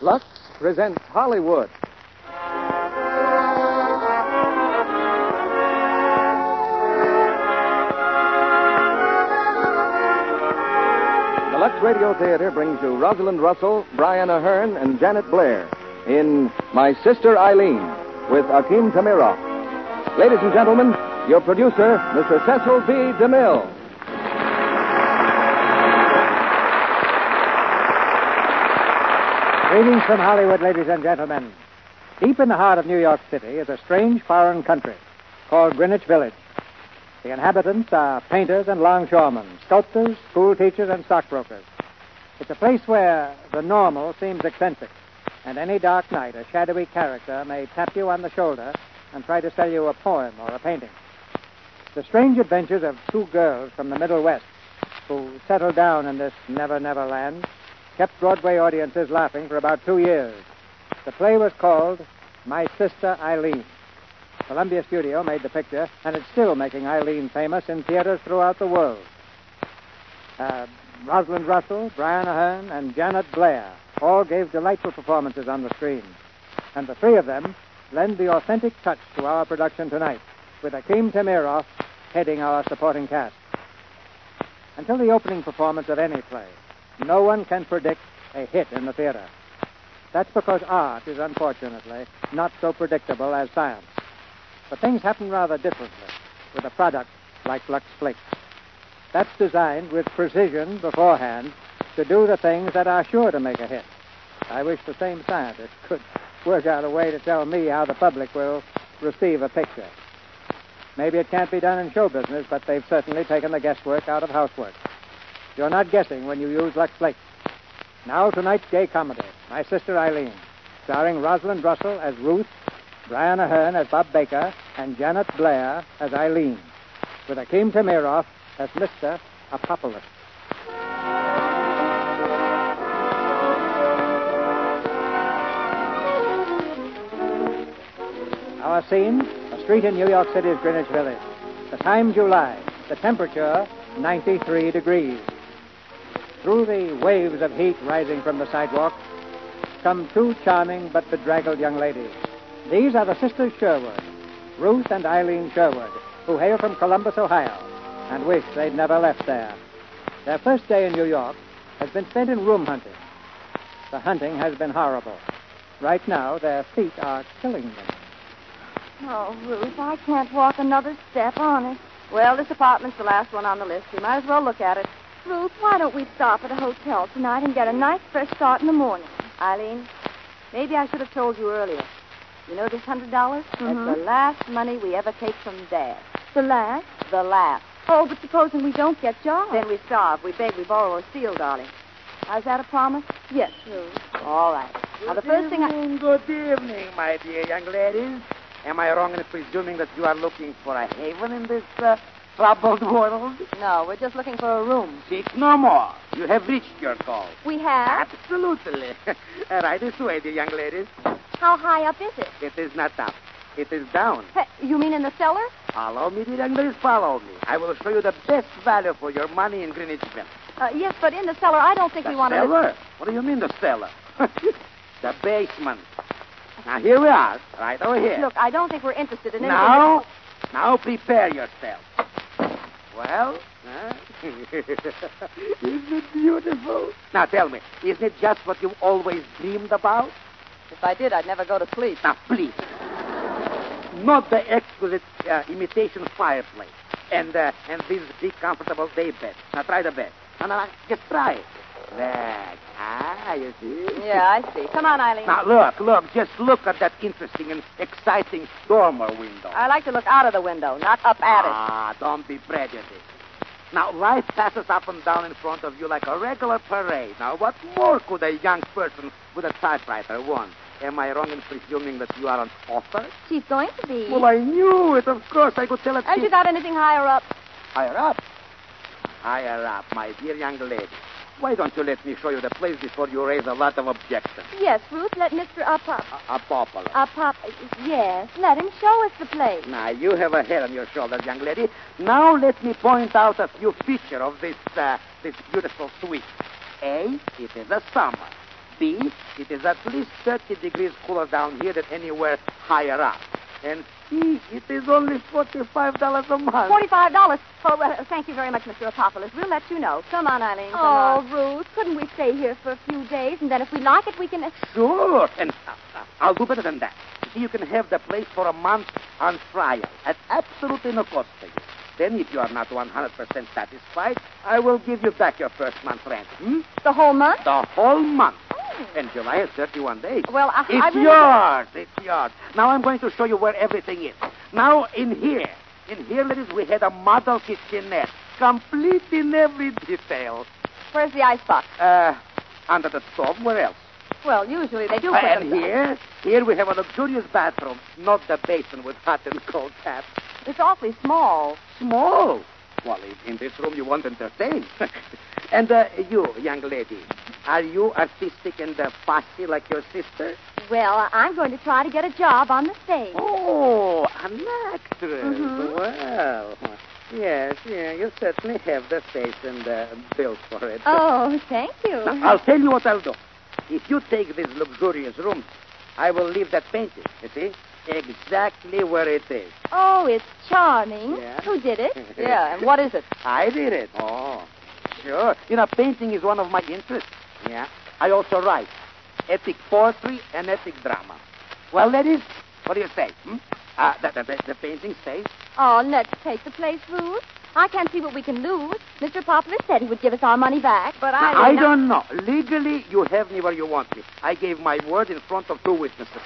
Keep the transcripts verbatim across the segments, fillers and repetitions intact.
Lux presents Hollywood. The Lux Radio Theater brings you Rosalind Russell, Brian Ahern, and Janet Blair in My Sister Eileen with Akim Tamiroff. Ladies and gentlemen, your producer, Mister Cecil B. DeMille. Greetings from Hollywood, ladies and gentlemen. Deep in the heart of New York City is a strange foreign country called Greenwich Village. The inhabitants are painters and longshoremen, sculptors, school teachers, and stockbrokers. It's a place where the normal seems eccentric, and any dark night a shadowy character may tap you on the shoulder and try to sell you a poem or a painting. The strange adventures of two girls from the Middle West who settled down in this never-never land kept Broadway audiences laughing for about two years. The play was called My Sister Eileen. Columbia Studio made the picture, and it's still making Eileen famous in theaters throughout the world. Uh, Rosalind Russell, Brian Ahern, and Janet Blair all gave delightful performances on the screen. And the three of them lend the authentic touch to our production tonight, with Akim Tamiroff heading our supporting cast. Until the opening performance of any play, no one can predict a hit in the theater. That's because art is, unfortunately, not so predictable as science. But things happen rather differently with a product like Lux Flakes. That's designed with precision beforehand to do the things that are sure to make a hit. I wish the same scientist could work out a way to tell me how the public will receive a picture. Maybe it can't be done in show business, but they've certainly taken the guesswork out of housework. You're not guessing when you use Lux Flakes. Now tonight's gay comedy, My Sister Eileen, starring Rosalind Russell as Ruth, Brian Ahern as Bob Baker, and Janet Blair as Eileen, with Akim Tamiroff as Mister Apopolis. Our scene, a street in New York City's Greenwich Village. The time, July. The temperature, ninety-three degrees. Through the waves of heat rising from the sidewalk come two charming but bedraggled young ladies. These are the sisters Sherwood, Ruth and Eileen Sherwood, who hail from Columbus, Ohio, and wish they'd never left there. Their first day in New York has been spent in room hunting. The hunting has been horrible. Right now, their feet are killing them. Oh, Ruth, I can't walk another step, honest. Well, this apartment's the last one on the list. We might as well look at it. Ruth, why don't we stop at a hotel tonight and get a nice fresh start in the morning? Eileen, maybe I should have told you earlier. You know this hundred dollars? Mm-hmm. That's the last money we ever take from Dad. The last? The last. Oh, but supposing we don't get jobs? Then we starve. We beg, we borrow, or steal, darling. How's that a promise? Yes, Ruth. All right. Good now, the first thing I... evening, good evening, my dear young ladies. Am I wrong in presuming that you are looking for a haven in this uh, troubled world? No, we're just looking for a room. Seek no more. You have reached your goal. We have? Absolutely. Right this way, dear young ladies. How high up is it? It is not up. It is down. Hey, you mean in the cellar? Follow me, dear young ladies. Follow me. I will show you the best value for your money in Greenwich Village. Uh, yes, but in the cellar, I don't think The we want to... cellar? What do you mean, the cellar? The basement. Now, here we are, right over here. Look, I don't think we're interested in anything... Now, now prepare yourself. Well, huh? Isn't it beautiful? Now, tell me, isn't it just what you've always dreamed about? If I did, I'd never go to sleep. Now, please. Not the exquisite uh, imitation fireplace and uh, and these big, comfortable day beds. Now, try the bed. Now, now, just try it. There. Ah, you see? Yeah, I see. Come on, Eileen. Now, look, look. Just look at that interesting and exciting dormer window. I like to look out of the window, not up at it. Ah, don't be prejudiced. Now, life passes up and down in front of you like a regular parade. Now, what more could a young person with a typewriter want? Am I wrong in presuming that you are an author? She's going to be. Well, I knew it. Of course, I could tell it. Have you got anything higher up? Higher up? Higher up, my dear young lady. Why don't you let me show you the place before you raise a lot of objections? Yes, Ruth, let Mister Up Up. A Apopolis. Up Up. Yes, let him show us the place. Now, you have a head on your shoulders, young lady. Now let me point out a few features of this uh, this beautiful suite. A, it is a summer. B, it is at least thirty degrees cooler down here than anywhere higher up. And C, it is only forty-five dollars a month. Forty-five dollars. Oh, well, thank you very much, Mister Apopoulos. We'll let you know. Come on, Eileen. Come Oh, on. Ruth, couldn't we stay here for a few days, and then if we like it, we can... Sure. And uh, uh, I'll do better than that. You see, you can have the place for a month on trial at absolutely no cost to you. Then, if you are not one hundred percent satisfied, I will give you back your first month's rent. Hmm? The whole month? The whole month. Oh. And July is thirty-one days. Well, I... It's I really... yours. It's yours. Now I'm going to show you where everything is. Now, in here. In here, ladies, we had a model kitchenette. Complete in every detail. Where's the icebox? Uh, under the stove. Where else? Well, usually they do Uh, put and them here, here we have a luxurious bathroom. Not the basin with hot and cold taps. It's awfully small. Small. Well, in, in this room you won't entertain. And uh, you, young lady, are you artistic and uh, fussy like your sister? Well, I'm going to try to get a job on the stage. Oh, an actress. Mhm. Well, yes, yeah, you certainly have the face and uh, build for it. Oh, thank you. Now, I'll tell you what I'll do. If you take this luxurious room, I will leave that painting, you see, exactly where it is. Oh, it's charming. Yeah. Who did it? Yeah, and what is it? I did it. Oh, sure. You know, painting is one of my interests. Yeah. I also write epic poetry and epic drama. Well, ladies, what do you say? Hmm? Uh, the, the, the, the painting stays. Oh, let's take the place, Ruth. I can't see what we can lose. Mister Poplar said he would give us our money back. But Now, I... I don't know. Legally, you have me where you want me. I gave my word in front of two witnesses.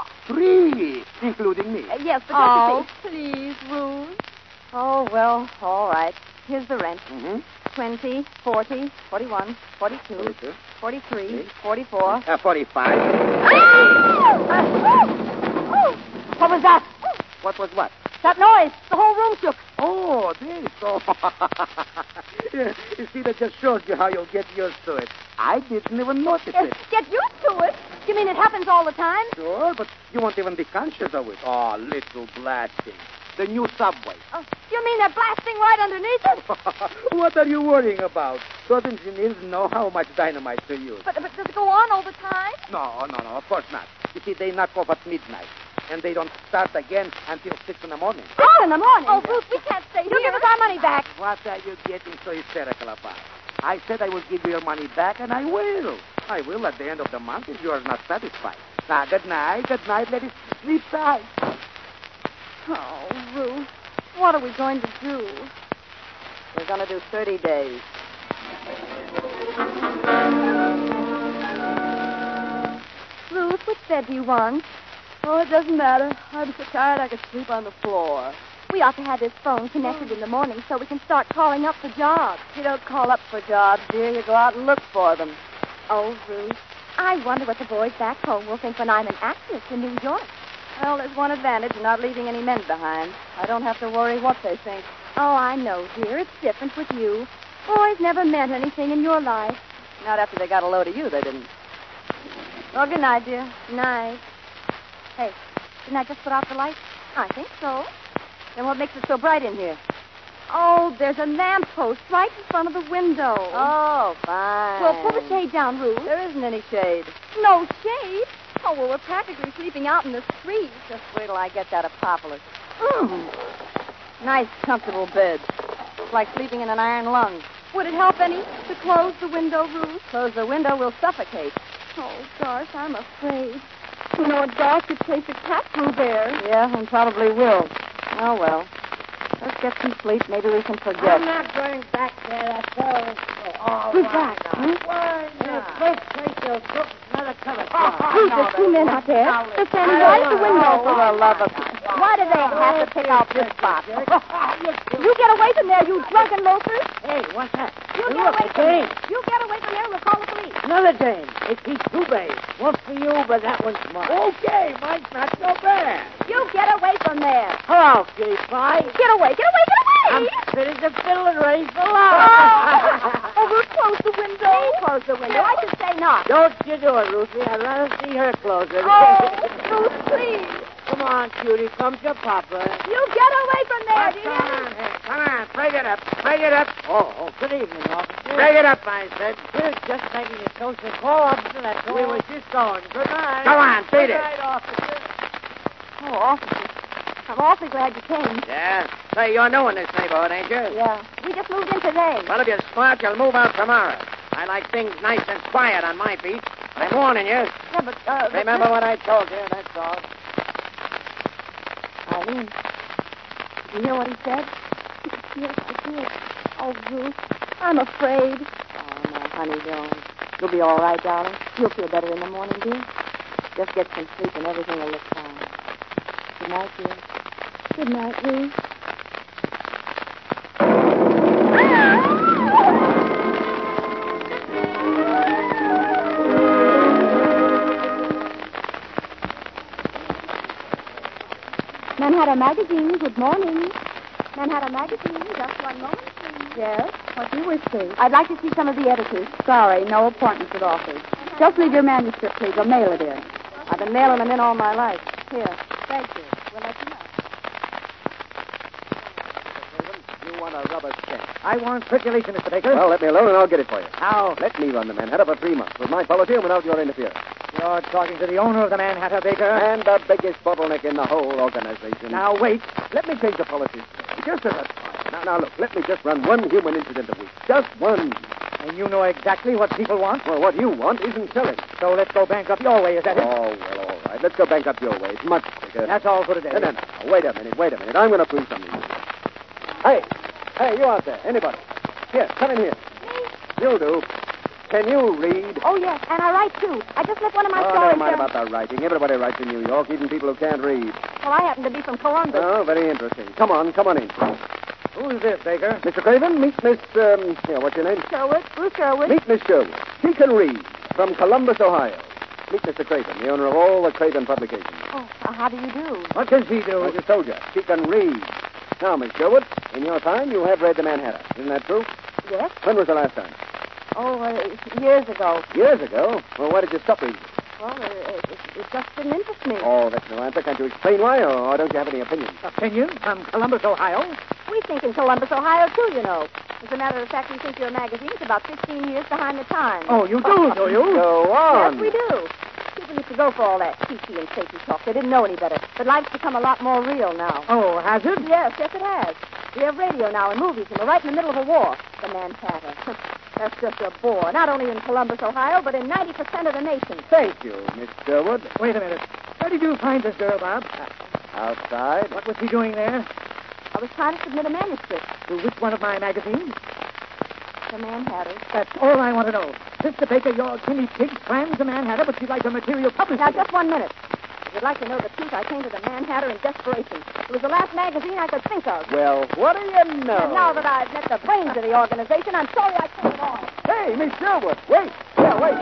Three, including me. Uh, yes, but Oh, don't you please, Ruth. see... Oh, well, all right. Here's the rent. Mm-hmm. Twenty, forty, forty-one, forty-two, Forty-two. forty-three, Okay. forty-four. Uh, forty-five. What was that? What was what? That noise. The whole room shook. Oh, this. Oh. Yeah, you see, that just shows you how you'll get used to it. I didn't even notice Yes, it. get used to it. You mean it happens all the time? Sure, but you won't even be conscious of it. Oh, little blasting. The new subway. Oh, you mean they're blasting right underneath us? What are you worrying about? Those engineers know how much dynamite to use. But, but does it go on all the time? No, no, no, of course not. You see, they knock off at midnight, and they don't start again until six in the morning. Oh, in the morning. Oh, Ruth, we can't stay You here. give us our money back. What are you getting so hysterical about? I said I will give you your money back, and I will. I will at the end of the month if you are not satisfied. Now, good night, good night, ladies. Sleep tight. Oh, Ruth, what are we going to do? We're going to do thirty days. Ruth, which bed do you want? Oh, it doesn't matter. I'm so tired I could sleep on the floor. We ought to have this phone connected in the morning so we can start calling up for jobs. You don't call up for jobs, dear. You go out and look for them. Oh, Ruth, I wonder what the boys back home will think when I'm an actress in New York. Well, there's one advantage in not leaving any men behind. I don't have to worry what they think. Oh, I know, dear. It's different with you. Boys never meant anything in your life. Not after they got a load of you, they didn't. Well, good night, dear. Night. Hey, didn't I just put out the light? I think so. Then what makes it so bright in here? Oh, there's a lamppost right in front of the window. Oh, fine. Well, pull the shade down, Ruth. There isn't any shade. No shade? Oh, well, we're practically sleeping out in the street. Just wait till I get that Apopoulos. Mm. Nice, comfortable bed. It's like sleeping in an iron lung. Would it help any to close the window, Ruth? Close the window, we'll suffocate. Oh, gosh, I'm afraid. You know, a dog could chase a cat through there. Yeah, and probably will. Oh, well. Let's get some sleep. Maybe we can forget. not going back there, that's all. Oh, Who's that? Hmm? Why not? First place you'll cook another cover job. Ruth, there's two men out there. They're standing right at the window. Oh, for the love of... Why do they have to pick out this spot? You get away from there, you drunken loafers. Hey, what's that? You Hey, get look, away a from there. dame. You get away from there and we'll call the police. Another dame. It keeps two bays. One for you, but that one's mine. Okay, mine's not so bad. You get away from there. Hello, kitty pie. Get away, get away, get away. I'm fitting the fiddle and raise the Oh, line. oh, Ruth, close the window. Close the window. I should say not. Don't you do it, Ruthie. I'd rather see her close it. Oh, Ruth, please. Come on, cutie. Come to Papa. You get away from there, do you Come hear me? on, here. Come on. Break it up. Break it up. Oh, oh, good evening, officer. Break it up, I said. We're just making a social call, officer. That's all. We were just going. Good night. Go on, beat Good it. night, officer. Oh, officer. I'm awfully glad you came. Yeah? Say, you're new in this neighborhood, ain't you? Yeah. We just moved in today. Well, if you're smart, you'll move out tomorrow. I like things nice and quiet on my beat. I'm warning you. Yeah, but, uh... but Remember this- what I told you, that's all. Eileen, did you hear what he said? Yes, I did. Oh, Ruth, I'm afraid. Oh, no, honey, don't. You'll be all right, darling. You'll feel better in the morning, dear. Just get some sleep and everything will look fine. Good night, dear. Good night, Ruth. Manhattan Magazine, good morning. Manhattan Magazine, just one moment, please. Yes? What do you wish, please? I'd like to see some of the editors. Sorry, no appointments at office. Just leave your manuscript, please, or mail it in. I've been mailing them in all my life. Here. Thank you. We'll let you know. You want a rubber stamp. I want circulation, Mister Baker. Well, let me alone and I'll get it for you. How? Let me run the Manhattan for three months with my policy and without your interference. You're talking to the owner of the Manhattan, Baker. And the biggest bottleneck in the whole organization. Now, wait. Let me change the policy. Just as a trial. Now, now, look, let me just run one human incident a week. Just one. And you know exactly what people want. Well, what you want isn't selling. So let's go bankrupt your way, is that it? Oh, well, all right. Let's go bankrupt your way. It's much quicker. That's all for today. No, no, no. Wait a minute, wait a minute. I'm going to prove something to you. Hey, hey, you out there. Anybody? Here, come in here. You do. Can you read? Oh, yes, and I write, too. I just left one of my Oh, stories never mind down- about the writing. Everybody writes in New York, even people who can't read. Well, I happen to be from Columbus. Oh, very interesting. Come on, come on in. Who's this, Baker? Mister Craven, meet Miss, um, yeah, what's your name? Sherwood, Ruth Sherwood. Meet Miss Sherwood. She can read. From Columbus, Ohio. Meet Mister Craven, the owner of all the Craven publications. Oh, uh, how do you do? What can she I do? just told you. She can read. Now, Miss Sherwood, in your time, you have read the Manhattan. Isn't that true? Yes? When was the last time? Oh, uh, years ago. Years ago? Well, why did you stop reading? Well, uh, it, it just didn't interest me. Oh, that's no answer. Can't you explain why, or, or don't you have any opinion? Opinion from Columbus, Ohio? We think in Columbus, Ohio, too, you know. As a matter of fact, we think your magazine's about fifteen years behind the times. Oh, you do, do you? Go on. Yes, we do. People used to go for all that cheeky and safety talk. They didn't know any better. But life's become a lot more real now. Oh, has it? Yes, yes, it has. We have radio now and movies, and we're right in the middle of a war. The Manhattan. That's just a bore. Not only in Columbus, Ohio, but in ninety percent of the nation. Thank you, Miss Sherwood. Wait a minute. Where did you find this girl, Bob? Outside. What was she doing there? I was trying to submit a manuscript. To which one of my magazines? The Manhattan. That's all I want to know. Mister Baker, your guinea pig plans the Manhattan, but she'd like her material published. Now, just one minute. If you'd like to know the truth, I came to the Manhattan in desperation. It was the last magazine I could think of. Well, what do you know? And now that I've met the brains of the organization, I'm sorry I came along. Hey, Miss Sherwood, wait. Yeah, wait.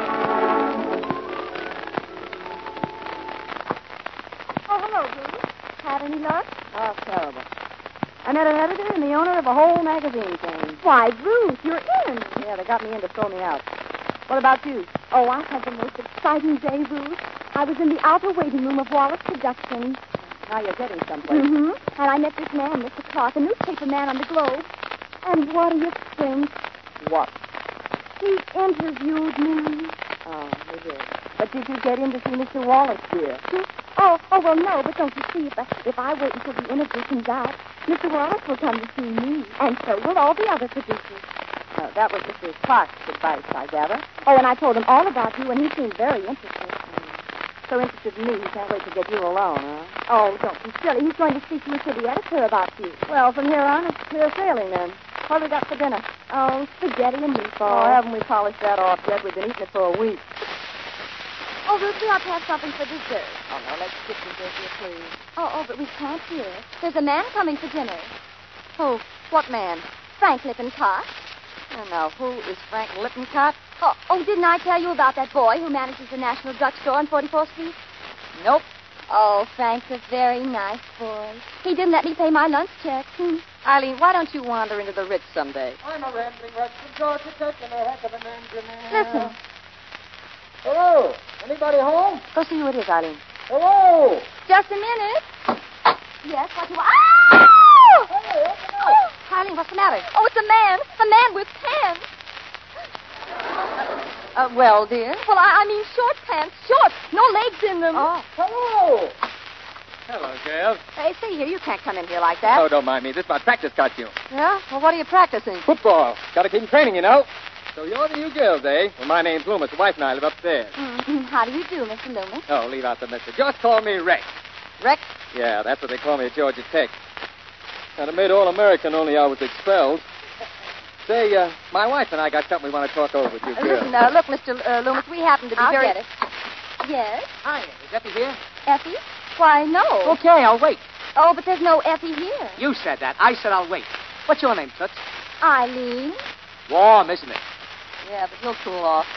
Oh, hello, Ruth. Had any luck? Oh, terrible. I met an editor and the owner of a whole magazine chain. Why, Ruth, you're in. Yeah, they got me in to throw me out. What about you? Oh, I had the most exciting day, Ruth. I was in the outer waiting room of Wallace Productions. Now you're getting someplace. Mm-hmm. And I met this man, Mister Clark, a newspaper man on the Globe. And what do you think? What? He interviewed me. Oh, he did. But did you get in to see Mister Wallace, dear? Hmm? Oh, oh, well, no, but don't you see, if I, if I wait until the interview comes out, Mister Wallace will come to see me, and so will all the other producers. Uh, that was Mister Clark's advice, I gather. Oh, and I told him all about you, and he seemed very interested. So interested in me, he can't wait to get you alone, huh? Oh, don't be silly. He's going to speak to you to the editor about you. Well, from here on, it's clear sailing, then. What have we got for dinner? Oh, spaghetti and meatballs. Oh, haven't we polished that off yet? We've been eating it for a week. Oh, Ruth, we ought to have something for dessert. Oh, no, let's skip dessert here, please. Oh, oh, but we can't hear. There's a man coming for dinner. Who? What man? Frank Lippincott. Oh, now, who is Frank Lippincott? Oh, oh, didn't I tell you about that boy who manages the National Drugstore on forty-fourth Street? Nope. Oh, Frank's a very nice boy. He didn't let me pay my lunch check. Hmm. Eileen, why don't you wander into the Ritz someday? I'm a rambling wretch from Georgia Tech and a heck of an engineer. Listen. Hello. Anybody home? Go see who it is, Eileen. Hello! Just a minute. Yes, what do you want? Oh! Hey, open up! Oh, Eileen, what's the matter? Oh, it's a man. A man with pants. Uh, well, dear. Well, I, I mean short pants. Short. No legs in them. Oh. Hello! Hello, girls. Hey, see here. You can't come in here like that. Oh, don't mind me. This is my practice costume. Yeah? Well, what are you practicing? Football. Got to keep in training, you know. So you're the you girls, eh? Well, my name's Loomis. The wife and I live upstairs. Mm-hmm. How do you do, Mister Loomis? Oh, leave out the mister. Just call me Rex. Rex? Yeah, that's what they call me at Georgia Tech. Kind of made All-American, only I was expelled. Say, uh, my wife and I got something we want to talk over with you Uh, girls. listen, uh, look, Mister Uh, Loomis, we happen to be I'll very... get it. Yes? Hi, is Effie here? Effie? Why, no. Okay, I'll wait. Oh, but there's no Effie here. You said that. I said I'll wait. What's your name, Toots? Eileen? Warm, isn't it? Yeah, but he'll cool off.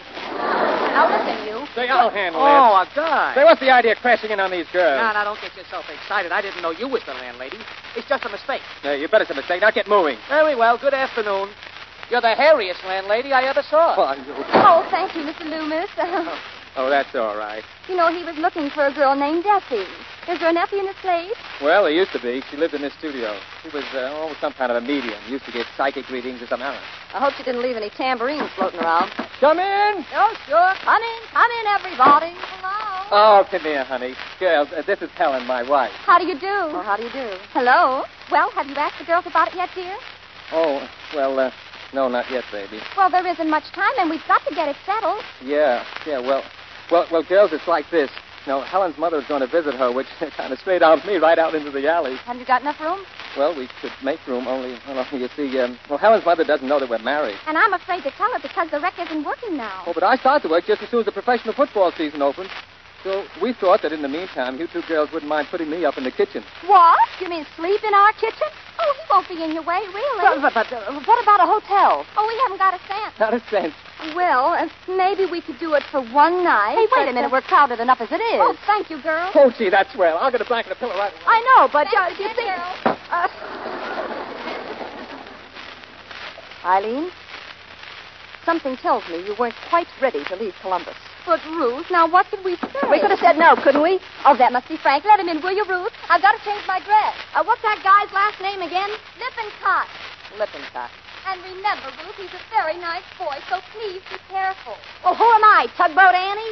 Now, listen, you. Say, I'll handle Oh, it. a guy. Say, what's the idea of crashing in on these girls? No, no, don't get yourself excited. I didn't know you was the landlady. It's just a mistake. Hey, you bet it's a mistake. Now get moving. Very well. Good afternoon. You're the hairiest landlady I ever saw. Oh, you... Oh, thank you, Mister Loomis. oh, that's all right. You know, he was looking for a girl named Effie. Is there an Effie in this place? Well, there used to be. She lived in this studio. She was, uh, oh, some kind of a medium. Used to get psychic readings or something. I don't know. I hope she didn't leave any tambourines floating around. Come in. Oh, sure. Come in. Come in, everybody. Hello. Oh, come here, honey. Girls, uh, this is Helen, my wife. How do you do? Well, how do you do? Hello. Well, have you asked the girls about it yet, dear? Oh, well, uh, no, not yet, baby. Well, there isn't much time, and we've got to get it settled. Yeah, yeah, well, well, well, girls, it's like this. No, Helen's mother is going to visit her, which kind of straight out me right out into the alley. Have you got enough room? Well, we could make room, only, well, you see, um, well, Helen's mother doesn't know that we're married. And I'm afraid to tell her because the rec isn't working now. Oh, but I start to work just as soon as the professional football season opens. So we thought that in the meantime, you two girls wouldn't mind putting me up in the kitchen. What? You mean sleep in our kitchen? Oh, he won't be in your way, really. But, but, but uh, what about a hotel? Oh, we haven't got a cent. Not a cent. Well, uh, maybe we could do it for one night. Hey, wait but, a minute. uh, We're crowded enough as it is. Oh, thank you, girl. Oh, gee, that's swell. I'll get a blanket and a pillow right away. I know, but uh, Thank you you, see... girl. Uh... Eileen, something tells me you weren't quite ready to leave Columbus. But, Ruth, now what could we say? We could have said no, couldn't we? Oh, that must be Frank. Let him in, will you, Ruth? I've got to change my dress. Uh, what's that guy's last name again? Lippincott. Lippincott. And remember, Ruth, he's a very nice boy, so please be careful. Well, who am I, Tugboat Annie?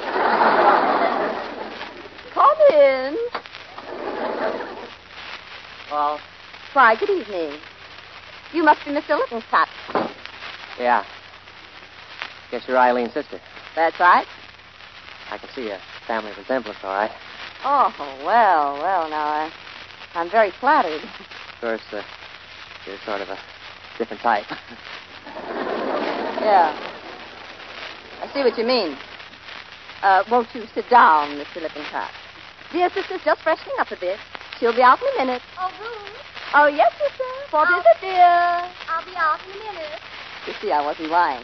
Come in. Well, Why, good evening. You must be Mister Lippincott. Yeah. Guess you're Eileen's sister. That's right. I can see a family resemblance, all right. Oh, well, well, now, I, I'm very flattered. Of course, uh, you're sort of a different type. Yeah. I see what you mean. Uh, won't you sit down, Mister Lippincott? Dear sister's just freshening up a bit. She'll be out in a minute. Oh, Ruth, Oh, yes, sister. What I'll- is it, dear? I'll be out in a minute. You see, I wasn't lying.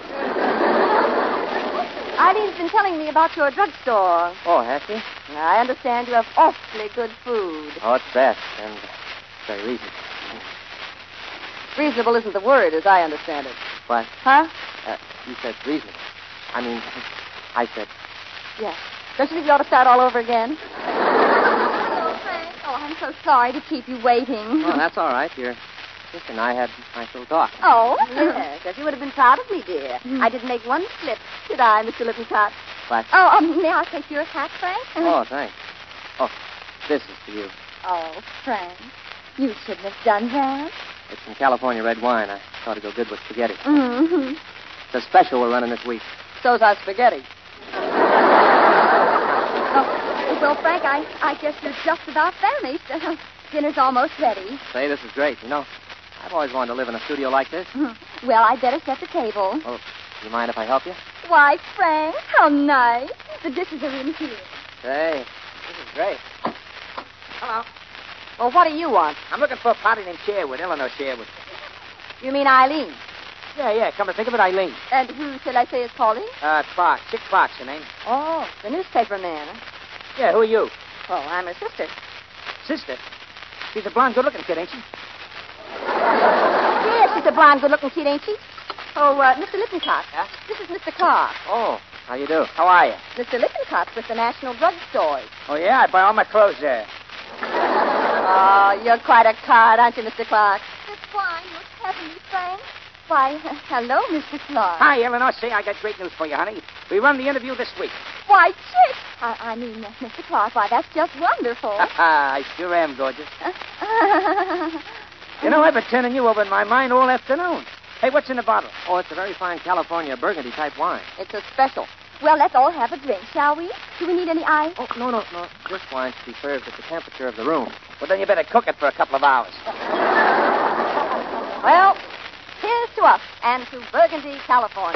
Eileen's been telling me about your drugstore. Oh, has she? I understand you have awfully good food. Oh, it's best, and very reasonable. Reasonable isn't the word, as I understand it. What? Huh? Uh, you said reasonable. I mean, I said... Yes. Don't you think you ought to start all over again? Hello, Frank. Oh, I'm so sorry to keep you waiting. Oh, that's all right. Your sister and I had a nice little talk. Oh, yes. Yes, you would have been proud of me, dear. I didn't make one slip, did I, Mister Lippincott? What? Oh, um, may I take your hat, Frank? Oh, thanks. Oh, this is for you. Oh, Frank, you shouldn't have done that. It's some California red wine. I thought it'd go good with spaghetti. Mm-hmm. It's a special we're running this week. So's our spaghetti. Oh, well, Frank, I, I guess you're just about finished. Uh, dinner's almost ready. Say, this is great. You know, I've always wanted to live in a studio like this. Well, I'd better set the table. Oh, do you mind if I help you? Why, Frank, how nice. The dishes are in here. Say, this is great. hello. Well, what do you want? I'm looking for a party named Sherwood, Eleanor Sherwood. You mean Eileen? Yeah, yeah, come to think of it, Eileen. And who shall I say is calling? Uh, Clark. Chick Clark's her name. Oh, the newspaper man. Huh? Yeah, who are you? Well, I'm her sister. Sister. She's a blonde, good-looking kid, ain't she? Yes, she's a blonde, good-looking kid, ain't she? Oh, uh, Mister Lippincott. Yeah? This is Mister Clark. Oh, How you do? How are you? Mister Lippincott with the National Drug Stores. Oh, yeah? I buy all my clothes there. Oh, you're quite a card, aren't you, Mister Clark? This wine looks heavenly, Frank. Why, hello, Mister Clark. Hi, Eleanor. Say, I got great news for you, honey. We run the interview this week. Why, Chick! I, I mean, uh, Mister Clark, why, that's just wonderful. I sure am, gorgeous. You know, I've been turning you over in my mind all afternoon. Hey, what's in the bottle? Oh, it's a very fine California Burgundy type wine. It's a special. Well, let's all have a drink, shall we? Do we need any ice? Oh, no, no, no. This wine should be served at the temperature of the room. Well, then you better cook it for a couple of hours. Well, here's to us and to Burgundy, California.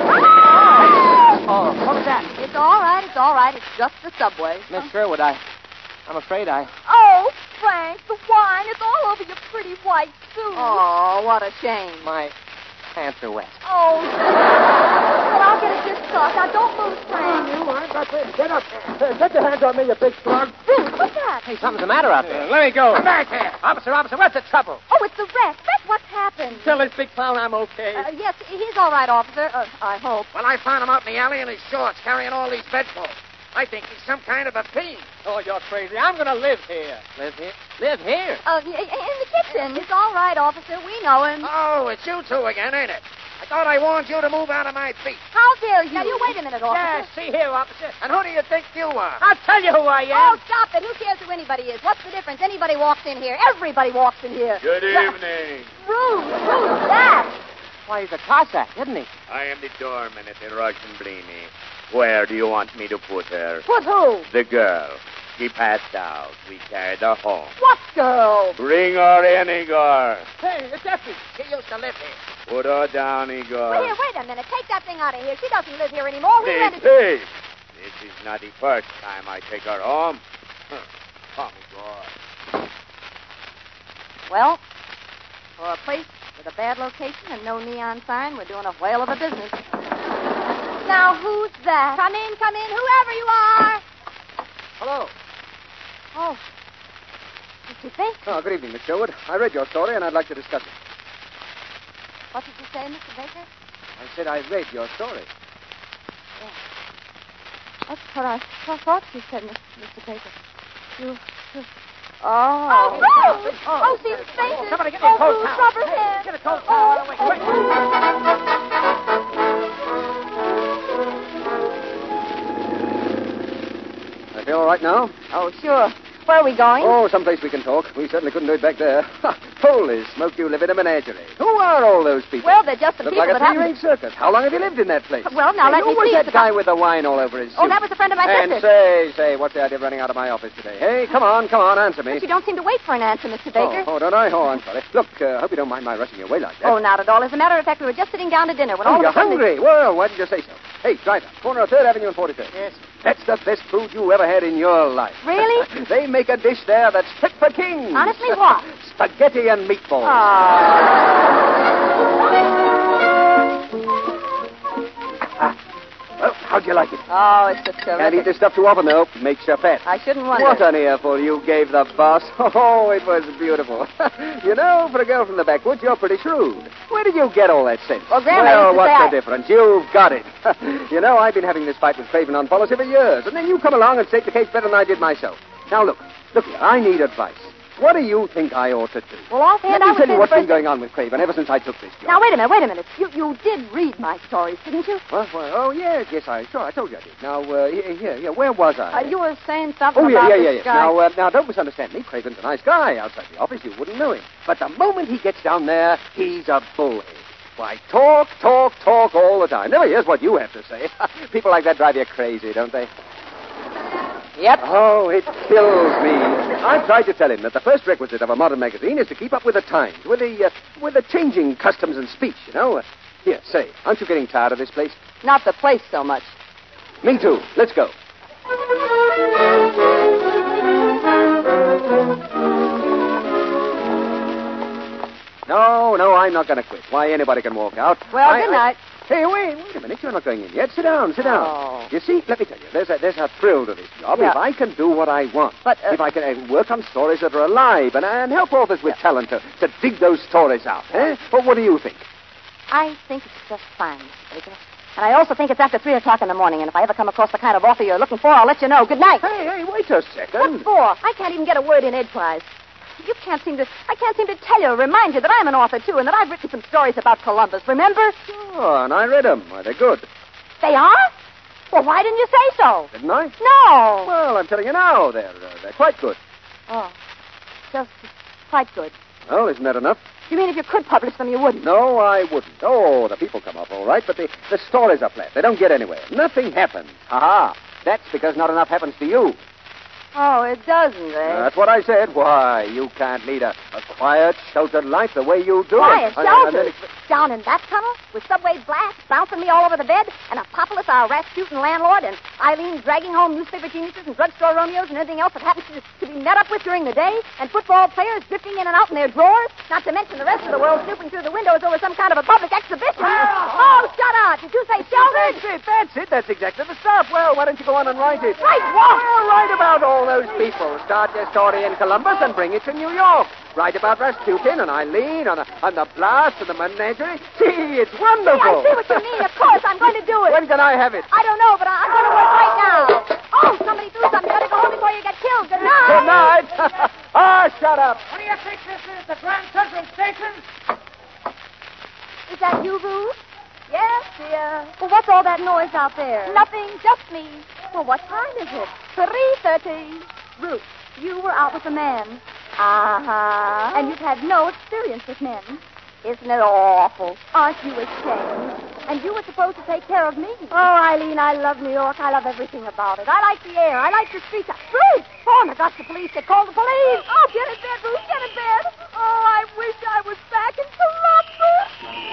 Oh, what was that? It's all right, it's all right. It's just the subway. Miss Sherwood, I... I'm afraid I... Oh, Frank, the wine is all over your pretty white suit. Oh, what a shame. My pants are wet. Oh, well, I'll get a dishcloth. Now, don't move, Frank. You, I'm not there. Get up. Uh, get your hands on me, you big slug. Ruth, what's that? Hey, something's the matter out there. Let me go. Come back here. Officer, officer, what's the trouble? Oh, it's the wreck. That's what's happened. Tell this big clown I'm okay. Uh, yes, he's all right, officer. Uh, I hope. Well, I found him out in the alley in his shorts carrying all these bedfolds. I think he's some kind of a fiend. Oh, you're crazy. I'm going to live here. Live here? Live here? Uh, in the kitchen. It's all right, officer. We know him. Oh, it's you two again, ain't it? I thought I warned you to move out of my feet. How dare you? Now, you wait a minute, officer. Yeah, see here, officer. And who do you think you are? I'll tell you who I Oh, am. stop it. Who cares who anybody is? What's the difference? Anybody walks in here. Everybody walks in here. Good evening. Rude. Rude. That. Why, he's a Cossack, isn't he? I am the doorman at the Russian Blini. Where do you want me to put her? Put who? The girl. She passed out. We carried her home. What girl? Bring her in, Igor. Hey, it's Effie. She used to live here. Put her down, Igor. Wait here, wait a minute. Take that thing out of here. She doesn't live here anymore. We Hey, rented... hey. This is not the first time I take her home. Huh. Come, Igor. Well, for a place with a bad location and no neon sign, we're doing a whale of a business. Now, who's that? Come in, come in, whoever you are. Hello. Oh. Mister Baker. Oh, good evening, Miss Sherwood. I read your story, and I'd like to discuss it. What did you say, Mister Baker? I said I read your story. That's what I th- thought you said, Mister Baker. You... you... Oh. Oh, Ruth! Oh, see the faces. Somebody get me a Oh, cold Ruth, towel. rubber hands. Get a cold towel. Oh, wait, quick. I feel all right now? Oh, sure. Where are we going? Oh, someplace we can talk. We certainly couldn't do it back there. Ha! Holy smoke, you live in a menagerie. Who are all those people? Well, they're just the Look people like a that happen three-ring circus. How long have you lived in that place? Well, now, Hey, let who me was see. that It's guy about- with the wine all over his suit? Oh, that was a friend of my And sister's. say, say, what's the idea of running out of my office today? Hey, come on, come on, answer me. But you don't seem to wait for an answer, Mister Baker. Oh, oh, don't I? Oh, I'm sorry. Look, uh, hope you don't mind my rushing you away like that. Oh, not at all. As a matter of fact, we were just sitting down to dinner when Oh, all you're of a sudden... hungry. Well, why didn't you say so? Hey, driver, corner of third Avenue and forty-third. Yes. That's the best food you ever had in your life. Really? They make a dish there that's fit for kings. Honestly, what? Spaghetti and meatballs. Well, how'd you like it? Oh, it's just Can't eat terrific. this stuff too often, though. Makes you fat. I shouldn't wonder. What an earful you gave the boss. Oh, it was beautiful. You know, for a girl from the backwoods, you're pretty shrewd. Where did you get all that sense? Well, Grandma well, used to what's say the I- difference? You've got it. You know, I've been having this fight with Craven on policy for years, and then you come along and state the case better than I did myself. Now, look. Look here. I need advice. What do you think I ought to do? Well, offhand, Let I me would tell say you the what's first... been going on with Craven ever since I took this job. Now, wait a minute, wait a minute. You you did read my stories, didn't you? Well, well, oh, yes, yes, I sure, I told you I did. Now, uh, here, here, here, where was I? Uh, you were saying something Oh, yeah, about yeah, yeah, this yeah. guy. Now, uh, now, don't misunderstand me. Craven's a nice guy. Outside the office, you wouldn't know him. But the moment he gets down there, he's a bullhead. Why, talk, talk, talk all the time. Never hears what you have to say. People like that drive you crazy, don't they? Yep. Oh, it kills me. I've tried to tell him that the first requisite of a modern magazine is to keep up with the times, with the, uh, with the changing customs and speech, you know. Uh, here, say, aren't you getting tired of this place? Not the place so much. Me too. Let's go. No, no, I'm not going to quit. Why, anybody can walk out. Well, I- good I- night. Hey, wait, wait a minute. You're not going in yet. Sit down, sit down. Oh. You see, let me tell you, there's a, there's a thrill to this job Yeah. if I can do what I want. But, uh, if I can uh, work on stories that are alive and, and help authors with talent to, to dig those stories out. Eh? Well, what do you think? I think it's just fine, Mister Baker. And I also think it's after three o'clock in the morning, and if I ever come across the kind of offer you're looking for, I'll let you know. Good night. Hey, hey, wait a second. What for? I can't even get a word in edgewise. You can't seem to... I can't seem to tell you or remind you that I'm an author, too, and that I've written some stories about Columbus, remember? Oh, and I read them. Why, they're good. They are? Well, why didn't you say so? Didn't I? No. Well, I'm telling you now. They're, uh, they're quite good. Oh, just quite good. Well, isn't that enough? You mean if you could publish them, you wouldn't? No, I wouldn't. Oh, the people come off all right, but the, the stories are flat. They don't get anywhere. Nothing happens. Ha-ha. That's because not enough happens to you. Oh, it doesn't, eh? That's what I said. Why, you can't lead a, a quiet, sheltered life the way you do Quiet, it. And- sheltered? and then it's- Down in that tunnel, with subway blasts bouncing me all over the bed, and Apopolis, our Rasputin landlord, and Eileen dragging home newspaper geniuses and drugstore Romeos and anything else that happens to, to be met up with during the day, and football players drifting in and out in their drawers, not to mention the rest of the world snooping through the windows over some kind of a public exhibition. Oh, shut up. Did you say sheltered? That's it, that's it. That's exactly the stuff. Well, why don't you go on and write it? Right, what? Well, write about all those people. Start your story in Columbus and bring it to New York. Write about Rasputin and Eileen and the, and the blast and the menagerie. Gee, it's wonderful. Hey, I see what you mean. Of course, I'm going to do it. When can I have it? I don't know, but I, I'm going to work right now. Oh, somebody threw something. Better go home before you get killed. Good night. Good night. Ah, shut up. What do you think this is, the Grand Central Station? Is that you, Ruth? Yes, dear. Well, what's all that noise out there? Nothing, just me. Well, what time is it? Three thirty. Ruth, you were out with a man, Uh-huh. and you've had no experience with men. Isn't it awful? Aren't you ashamed? And you were supposed to take care of me. Oh, Eileen, I love New York. I love everything about it. I like the air. I like the streets. Ruth! Oh, my gosh, the police. They called the police. Oh, get in bed, Ruth, get in bed. Oh, I wish I was back in Columbus.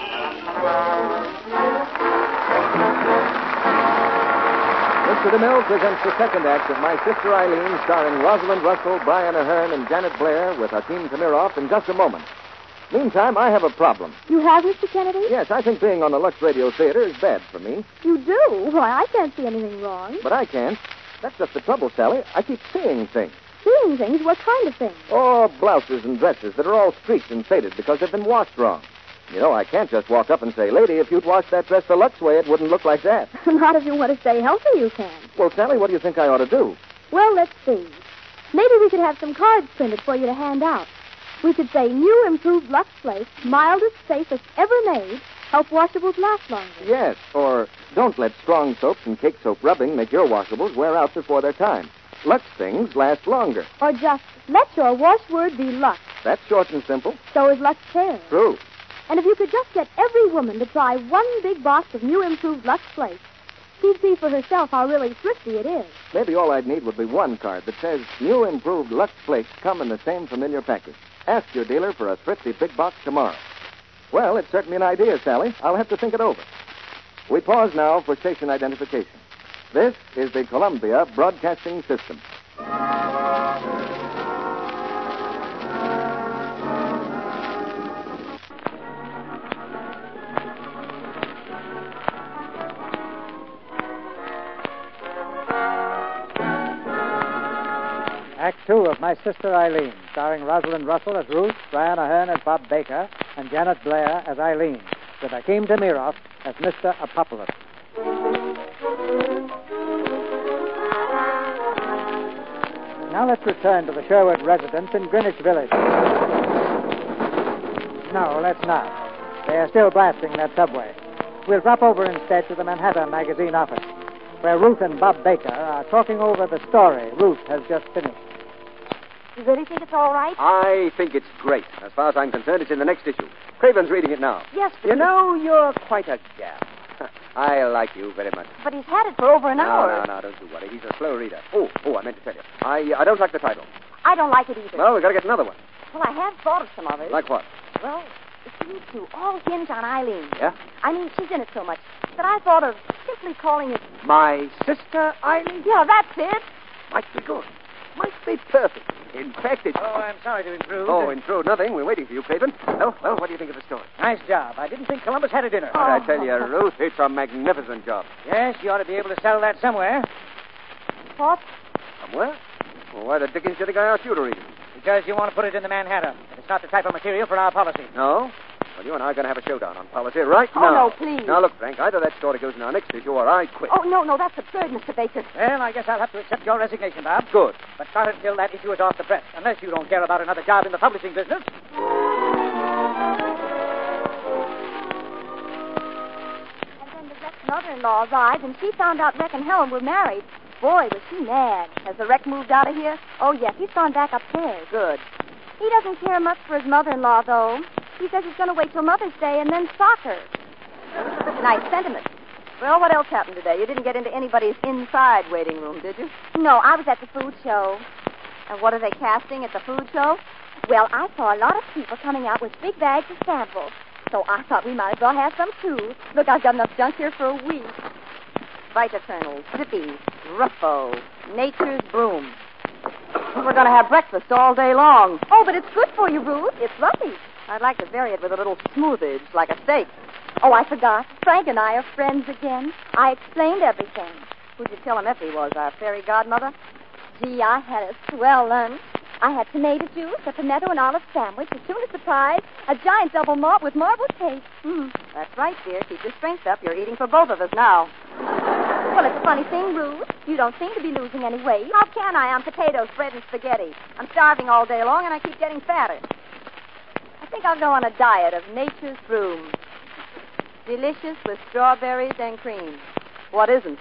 Mister DeMille presents the second act of My Sister Eileen, starring Rosalind Russell, Brian Ahern, and Janet Blair, with Hakeem Tamiroff in just a moment. Meantime, I have a problem. You have, Mister Kennedy? Yes, I think being on the Lux Radio Theater is bad for me, You do? Why, I can't see anything wrong. but I can't. That's just the trouble, Sally. I keep seeing things. Seeing things? What kind of things? Oh, blouses and dresses that are all streaked and faded because they've been washed wrong. You know, I can't just walk up and say, lady, if you'd washed that dress the Lux way, it wouldn't look like that. Not if you want to stay healthy, you can. Well, Sally, what do you think I ought to do? Well, let's see. Maybe we could have some cards printed for you to hand out. We could say, new improved Lux Flakes, mildest, safest ever made, help washables last longer. Yes, or don't let strong soaps and cake soap rubbing make your washables wear out before their time. Lux things last longer. Or just, let your wash word be Lux. That's short and simple. So is Lux Care. True. And if you could just get every woman to try one big box of new improved Lux Flakes, she'd see for herself how really thrifty it is. Maybe all I'd need would be one card that says, new improved Lux Flakes come in the same familiar package. Ask your dealer for a thrifty big box tomorrow. Well, it's certainly an idea, Sally. I'll have to think it over. We pause now for station identification. This is the Columbia Broadcasting System. Act two of My Sister Eileen, starring Rosalind Russell as Ruth, Brian Ahern as Bob Baker, and Janet Blair as Eileen, with Hakeem Tamiroff as Mister Apopolis. Now let's return to the Sherwood residence in Greenwich Village. No, let's not. They are still blasting that subway. We'll drop over instead to the Manhattan Magazine office, where Ruth and Bob Baker are talking over the story Ruth has just finished. You really think it's all right? I think it's great. As far as I'm concerned, it's in the next issue. Craven's reading it now. Yes, but You he- know, you're quite a gal. I like you very much. But he's had it for over an No, hour. no, no, don't you worry. He's a slow reader. Oh, oh, I meant to tell you. I I don't like the title. I don't like it either. Well, we've got to get another one. Well, I have thought of some others. Like what? Well, it seems to all hinge on Eileen. Yeah? I mean, she's in it so much that I thought of simply calling it... My Sister Eileen? Yeah, that's it. Might be good. Might be perfect. In fact, it's... Oh, I'm sorry to intrude. Oh, intrude nothing. We're waiting for you, Craven. Well, well, what do you think of the story? Nice job. I didn't think Columbus had a dinner. What I tell you, Ruth, it's a magnificent job. Yes, you ought to be able to sell that somewhere. What? Somewhere? Well, why the dickens did the guy ask you to read it? Because you want to put it in the Manhattan. And it's not the type of material for our policy. No? Well, you and I are going to have a showdown on policy right Oh, now. no, please. Now, look, Frank, either that story goes in our next issue or I quit. Oh, no, no, that's absurd, Mister Baker. Well, I guess I'll have to accept your resignation, Bob. Good. But not until that issue is off the press, unless you don't care about another job in the publishing business. And then the Reck's mother-in-law arrived, and she found out Reck and Helen were married. Boy, was she mad. Has the Reck moved out of here? Oh, yes, he's gone back upstairs. Good. He doesn't care much for his mother-in-law, though. He says he's going to wait till Mother's Day and then sock her. Nice sentiment. Well, what else happened today? You didn't get into anybody's inside waiting room, did you? No, I was at the food show. And what are they casting at the food show? Well, I saw a lot of people coming out with big bags of samples. So I thought we might as well have some, too. Look, I've got enough junk here for a week. Vita Kernels, Zippy, Ruffo, Nature's Broom. We're going to have breakfast all day long. Oh, but it's good for you, Ruth. It's lovely. I'd like to vary it with a little smoothage, like a steak. Oh, I forgot. Frank and I are friends again. I explained everything. Who'd you tell him Effie was, our fairy godmother? Gee, I had a swell lunch. I had tomato juice, a pimento and olive sandwich, a tuna surprise, a giant double malt with marble cake. Mm. That's right, dear. Keep your strength up. You're eating for both of us now. Well, it's a funny thing, Ruth. You don't seem to be losing any weight. How can I? I'm potatoes, bread, and spaghetti. I'm starving all day long, and I keep getting fatter. I think I'll go on a diet of Nature's Broom. Delicious with strawberries and cream. What isn't?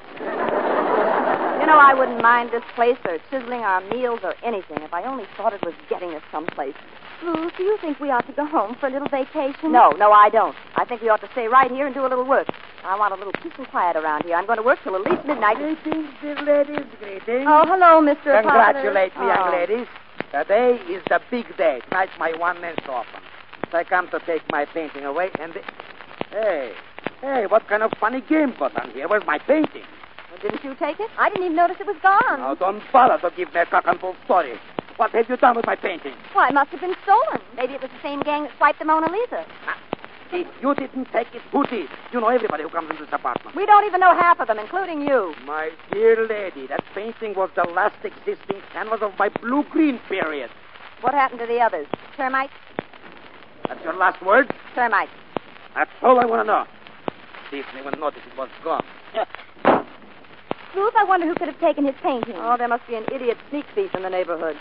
You know, I wouldn't mind this place or chiseling our meals or anything if I only thought it was getting us someplace. Ruth, do you think we ought to go home for a little vacation? No, no, I don't. I think we ought to stay right here and do a little work. I want a little peace and quiet around here. I'm going to work till at least midnight. Greetings, dear ladies, greetings. Oh, hello, Mister Congratulate me, oh. young ladies. Today is the big day. Tonight's my one-man open. So I come to take my painting away, and... The... Hey, hey, what kind of funny game got on here? Where's my painting? Well, didn't you take it? I didn't even notice it was gone. Now, don't bother to give me a cock and bull story. What have you done with my painting? Why, it must have been stolen. Maybe it was the same gang that swiped the Mona Lisa. Ah, if you didn't take it, who did? You know everybody who comes into this apartment. We don't even know half of them, including you. My dear lady, that painting was the last existing canvas of my blue-green period. What happened to the others? Termites? That's your last word? Termites. That's all I want to know. See if anyone noticed it was gone. Ruth, I wonder who could have taken his painting. Oh, there must be an idiot sneak thief in the neighborhood.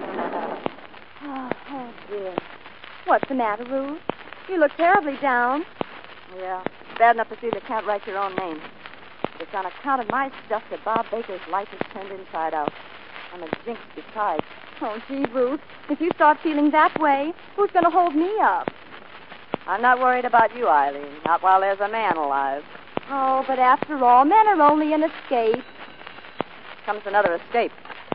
Oh, oh, dear. What's the matter, Ruth? You look terribly down. Yeah, bad enough to see they can't write your own name. It's on account of my stuff that Bob Baker's life is turned inside out. I'm a jinx besides. Oh, gee, Ruth, if you start feeling that way, who's going to hold me up? I'm not worried about you, Eileen. Not while there's a man alive. Oh, but after all, men are only an escape. Comes another escape.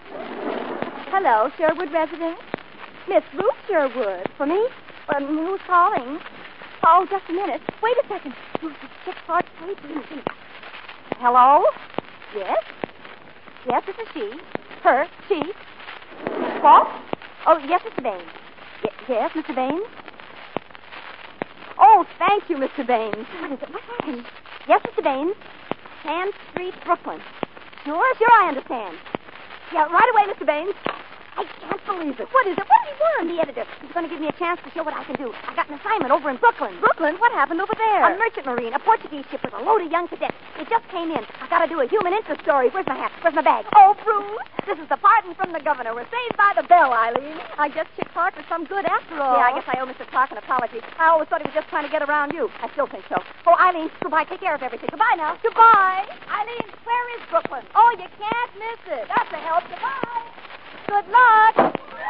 Hello, Sherwood residence. Miss Ruth Sherwood. For me? Um, who's calling? Oh, just a minute. Wait a second. Ruth, it's six hard sleeping. Hello? Yes? Yes, this is she. Her. She. What? Oh, yes, Mister Baines. Y- yes, Mister Baines? Oh, thank you, Mister Baines. What is it? What happened? Yes, Mister Baines. Sand Street, Brooklyn. Sure, sure, I understand. Yeah, right away, Mister Baines. I can't believe it. What is it? What did he want? The editor. He's going to give me a chance to show what I can do. I got an assignment over in Brooklyn. Brooklyn? What happened over there? A merchant marine, a Portuguese ship with a load of young cadets. It just came in. I got to do a human interest story. Where's my hat? Where's my bag? Oh, Bruce. This is the pardon from the governor. We're saved by the bell, Eileen. I guess Chick Clark was some good after all. Yeah, I guess I owe Mister Clark an apology. I always thought he was just trying to get around you. I still think so. Oh, Eileen, goodbye. Take care of everything. Goodbye now. Goodbye. Eileen, where is Brooklyn? Oh, you can't miss it. That's a help. Goodbye. Good luck.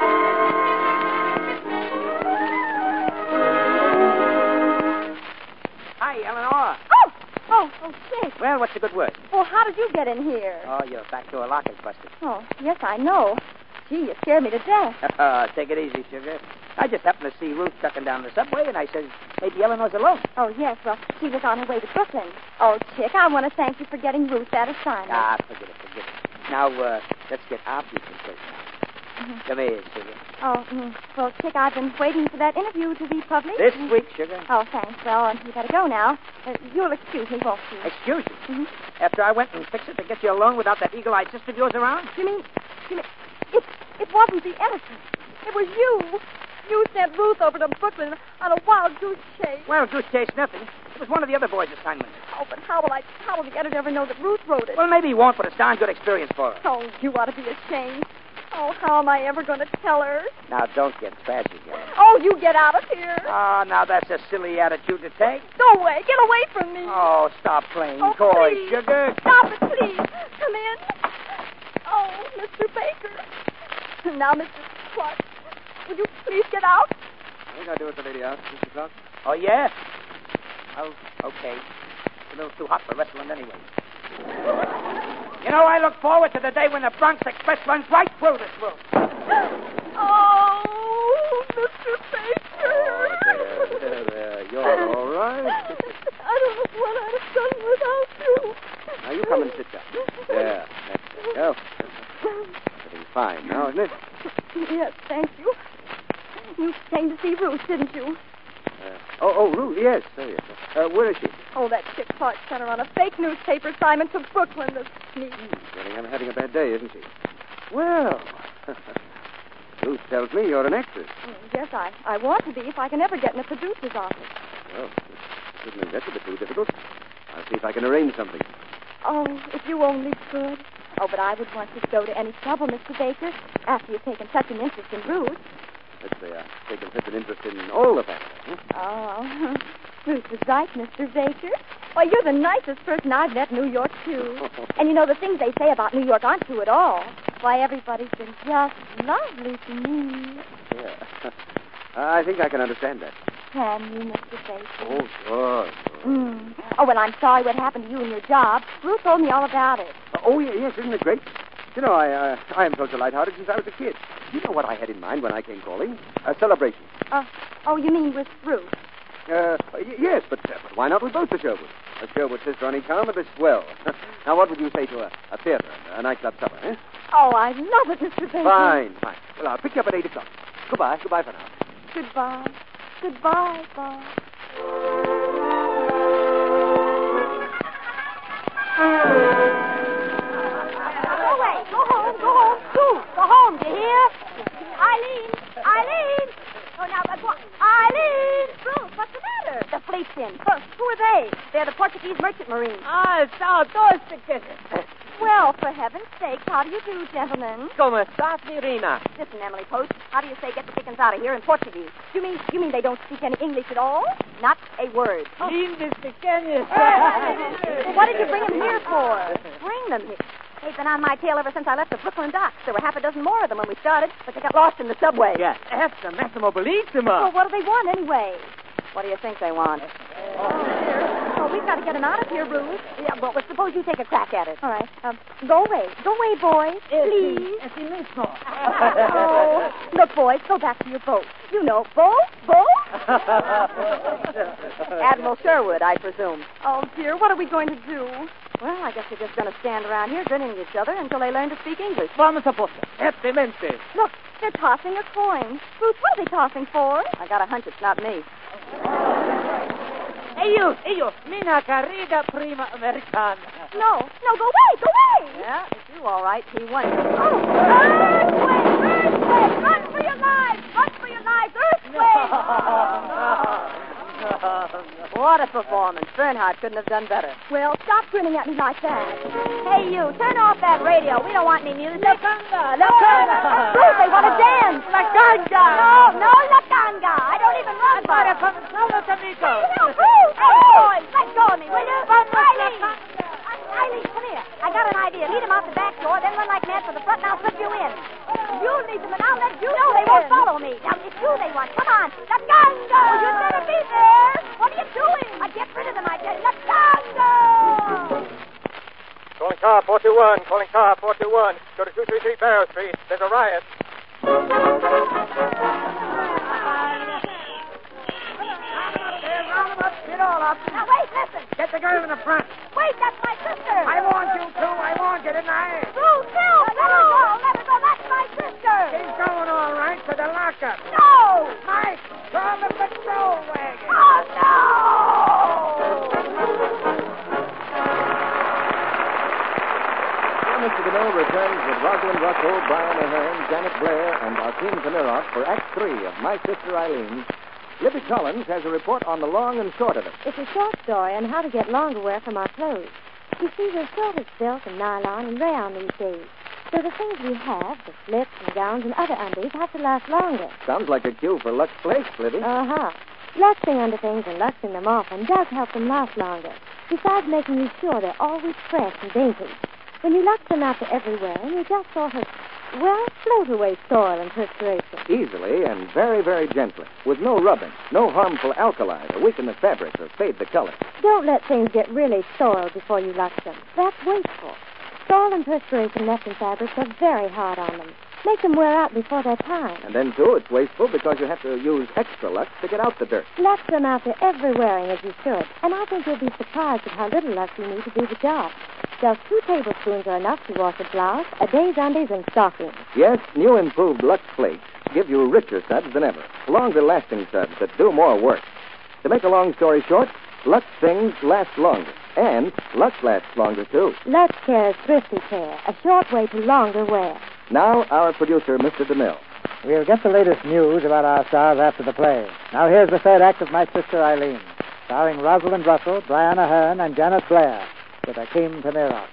Hi, Eleanor. Oh, oh, oh, Chick. Well, what's the good word? Well, how did you get in here? Oh, your back door lock is busted. Oh, yes, I know. Gee, you scared me to death. Take it easy, sugar. I just happened to see Ruth ducking down the subway, and I said, maybe Eleanor's alone. Oh, yes, well, she was on her way to Brooklyn. Oh, Chick, I want to thank you for getting Ruth that assignment. Ah, forget it, forget it. Now, uh, let's get our people first now. Mm-hmm. Come here, sugar. Oh, mm, well, Chick, I've been waiting for that interview to be published. This week, sugar. Oh, thanks. Well, you better go now. Uh, you'll excuse me, won't you? Excuse you? Mm-hmm. After I went and fixed it to get you alone without that eagle-eyed sister of yours around? You mean, you mean, it, it wasn't the editor. It was you. You sent Ruth over to Brooklyn on a wild goose chase. Well, goose chase, nothing. It was one of the other boys' assignments. Oh, but how will I, how will the editor ever know that Ruth wrote it? Well, maybe he won't, but it's darn good experience for her. Oh, you ought to be ashamed. Oh, how am I ever going to tell her? Now, don't get trashy, Helen. Oh, you get out of here. Oh, now that's a silly attitude to take. Go away. Get away from me. Oh, stop playing Oh, coy, please. sugar. Stop it, please. Come in. Oh, Mister Baker. Now, Mister Clark, will you please get out? I think I'll do it the lady out, Mister Clark. Oh, yeah? Oh, okay. It's a little too hot for wrestling anyway. You know, I look forward to the day when the Bronx Express runs right through this room. Oh, Mister Baker. Oh, there, there, there. You're all right. I don't know what I'd have done without you. Now, you come and sit down. There, that's it. Oh, everything's fine now, isn't it? Yes, thank you. You came to see Ruth, didn't you? Uh, oh, oh, Ruth, yes. Oh, yes. Uh, where is she? Oh, that chick Clark sent her on a fake newspaper assignment to Brooklyn, the sneak. Getting, I'm having a bad day, isn't she? Well, Ruth tells me you're an actress. Mm, yes, I, I want to be if I can ever get in a producer's office. Well, certainly that's a bit too difficult. I'll see if I can arrange something. Oh, if you only could. Oh, but I would want you to go to any trouble, Mister Baker, after you've taken such an interest in Ruth. Let's say I've taken such an interest in all the family. Huh? Oh, Ruth was right, Mister Baker. Why, you're the nicest person I've met in New York, too. And you know, the things they say about New York aren't true at all. Why, everybody's been just lovely to me. Yeah. I think I can understand that. Can you, Mister Baker? Oh, sure. sure. Mm. Oh, well, I'm sorry what happened to you and your job. Ruth told me all about it. Oh, yeah, yes, isn't it great? You know, I uh, I am so lighthearted since I was a kid. You know what I had in mind when I came calling? A celebration. Uh, oh, you mean with Ruth? Uh, y- yes, but, uh, but why not with both the Sherwoods? A Sherwood sister on each arm would be swell. Now, what would you say to a, a theater, a nightclub supper, eh? Oh, I love it, Mister Baker. Fine, fine. Well, I'll pick you up at eight o'clock. Goodbye, goodbye for now. Goodbye. Goodbye, Bob. Go away. Go home. Go home. Sue, go home. Do you hear? Eileen. Eileen. Oh, now, uh, go on. Eileen. Bruce, what's the matter? The fleet's in. Who who are they? They're the Portuguese merchant marines. Ah, ciao, toast, Well, for heaven's sake, how do you do, gentlemen? Como estás, Irina? Listen, Emily Post, how do you say get the chickens out of here in Portuguese? You mean you mean they don't speak any English at all? Not a word. Lindes pequeñas. Well, what did you bring them here for? Bring them here? They've been on my tail ever since I left the Brooklyn docks. There were half a dozen more of them when we started, but they got lost in the subway. Yes, esta massimo bellissima. Well, what do they want anyway? What do you think they want? Well, we've got to get them out of here, Ruth. Yeah, well, well, suppose you take a crack at it. All right. Um, go away. Go away, boys. Please. Así mismo. Oh, look, boys, go back to your boat. You know, boat, boat. Admiral Sherwood, I presume. Oh, dear, what are we going to do? Well, I guess we're just going to stand around here grinning at each other until they learn to speak English. Vamos a posta. Epimente. Look, they're tossing a coin. Ruth, what are they tossing for? I got a hunch it's not me. Ellos, ellos. Mina carrera prima americana. No, no, go away, go away. Yeah, it's you, all right. He won. Oh, earthquake, earthquake, run for your lives, run for your lives, earthquake. What a performance. Bernhardt couldn't have done better. Well, stop grinning at me like that. Hey, you, turn off that radio. We don't want any music. La canga, La canga. Ruth, they want to dance. La canga. No, no, la canga. I don't even run for Para it. comenzamos, amigos. Hey, boys, let go of me, will you? Eileen. Eileen, come here. I got an idea. Lead them out the back door, then run like mad for the front, and I'll slip you in. You lead them, and I'll let you No, they won't follow me. Now, it's you they want. Come on. La canga. Oh, you'd better be there. What are you doing? I get rid of them, I tell you. La canga. Calling car four two one, calling car four two one. Go to two three three Barrow Street. There's a riot. Now, wait, listen. Get the girl in the front. Wait, that's my sister. I warned you, too. I warned you, didn't I? Ruth, help. Let her go. Let her go. That's my sister. She's going all right to the lockup. No. Mike, call the patrol wagon. Oh, no. Well, Mister DeMille returned returns with Rosalind Russell, Brian Ahern, Janet Blair, and Akeem Tamiroff for Act Three of My Sister Eileen. Libby Collins has a report on the long and short of it. It's a short story on how to get longer wear from our clothes. You see, we're short of silk and nylon and rayon these days. So the things we have, the slips and gowns and other undies, have to last longer. Sounds like a cue for Lux Flakes, Libby. Uh-huh. Luxing under things and luxing them often does help them last longer, besides making you sure they're always fresh and dainty. When you lux them out to everywhere, you just sort of, well, float away soil and perspiration. Easily and very, very gently, with no rubbing, no harmful alkali to weaken the fabric or fade the color. Don't let things get really soiled before you lux them. That's wasteful. Soil and perspiration left in fabrics are very hard on them. Make them wear out before their time. And then, too, it's wasteful because you have to use extra lux to get out the dirt. Lux them out to every wearing as you should, and I think you'll be surprised at how little lux you need to do the job. Just two tablespoons are enough to wash a blouse, a day's undies, and stockings. Yes, new improved Lux Flakes give you richer suds than ever, longer-lasting suds that do more work. To make a long story short, Lux things last longer, and Lux lasts longer, too. Lux Care is thrifty care, a short way to longer wear. Now, our producer, Mister DeMille. We'll get the latest news about our stars after the play. Now, here's the third act of My Sister Eileen, starring Rosalind Russell, Brian Ahern, and Janet Blair, with Akeem Tamiroff.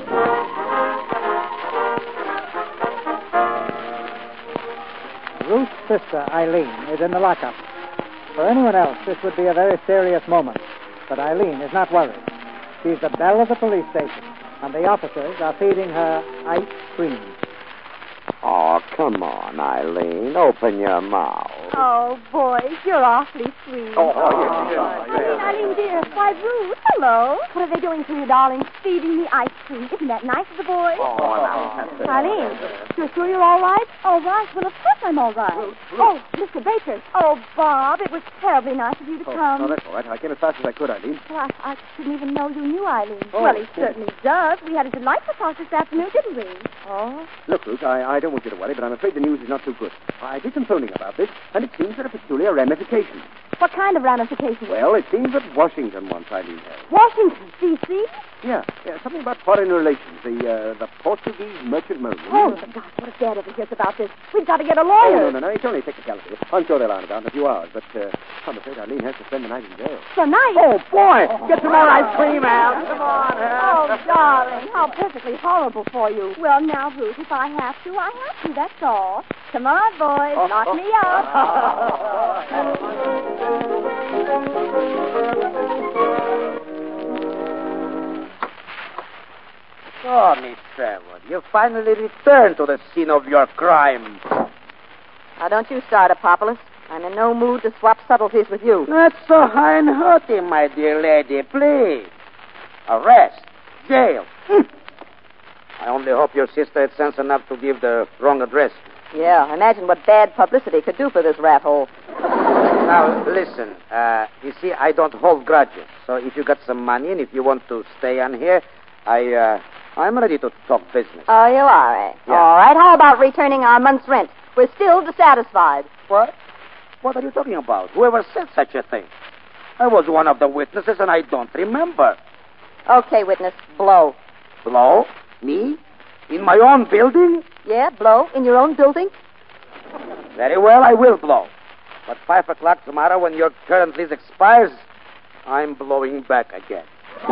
Ruth's sister, Eileen, is in the lockup. For anyone else, this would be a very serious moment. But Eileen is not worried. She's the belle of the police station, and the officers are feeding her ice cream. Oh, come on, Eileen. Open your mouth. Oh, boys, you're awfully sweet. Oh, oh, yes, Eileen, Eileen, dear. Why, Ruth, hello. What are they doing to you, darling? Feeding me ice cream. Isn't that nice of the boys? Oh, now, Eileen, you're sure you're all right? All right. Well, of course I'm all right. Ruth, Ruth. Oh, Mister Baker. Oh, Bob, it was terribly nice of you to Oh, come. no, that's all right. I came as fast as I could, Eileen. Well, I, I didn't even know you knew Eileen. Oh, well, he oh. certainly does. We had a delightful talk this afternoon, didn't we? Oh? Look, Ruth, I, I don't want you to worry, but I'm afraid the news is not too good. I did some phoning about this, and it seems there are peculiar ramifications. What kind of ramifications? Well, it seems that Washington wants Eileen held. Washington, D C? Yeah, yeah, something about foreign relations. The uh, the Portuguese merchant marine. Oh, my gosh, what if Dad ever hears about this? We've got to get a Oh, lawyer. no, no, no, it's only a technicality. I'm sure they'll iron it out in a few hours, but uh, I'm afraid Eileen has to spend the night in jail. Tonight? Oh, boy! Get some more ice cream, Al. Come on, Al. Oh, darling, how perfectly horrible for you. Well, now, Ruth, if I have to, I have to, that's all. Come on, boys, knock me Oh, Miss Trevor, you finally returned to the scene of your crime. Now, don't you start, Apopolis. I'm in no mood to swap subtleties with you. Not so high and haughty, my dear lady, please. Arrest. Jail. Hm. I only hope your sister had sense enough to give the wrong address. Yeah, imagine what bad publicity could do for this rat hole. Now, listen. Uh, you see, I don't hold grudges. So if you got some money and if you want to stay on here, I, uh, I'm ready to talk business. Oh, you are, eh? Yeah. All right, how about returning our month's rent? We're still dissatisfied. What? What are you talking about? Whoever said such a thing? I was one of the witnesses and I don't remember. Okay, witness, blow. Blow? Me? In my own building? Yeah, blow in your own building? Very well, I will blow. But five o'clock tomorrow, when your current lease expires, I'm blowing back again.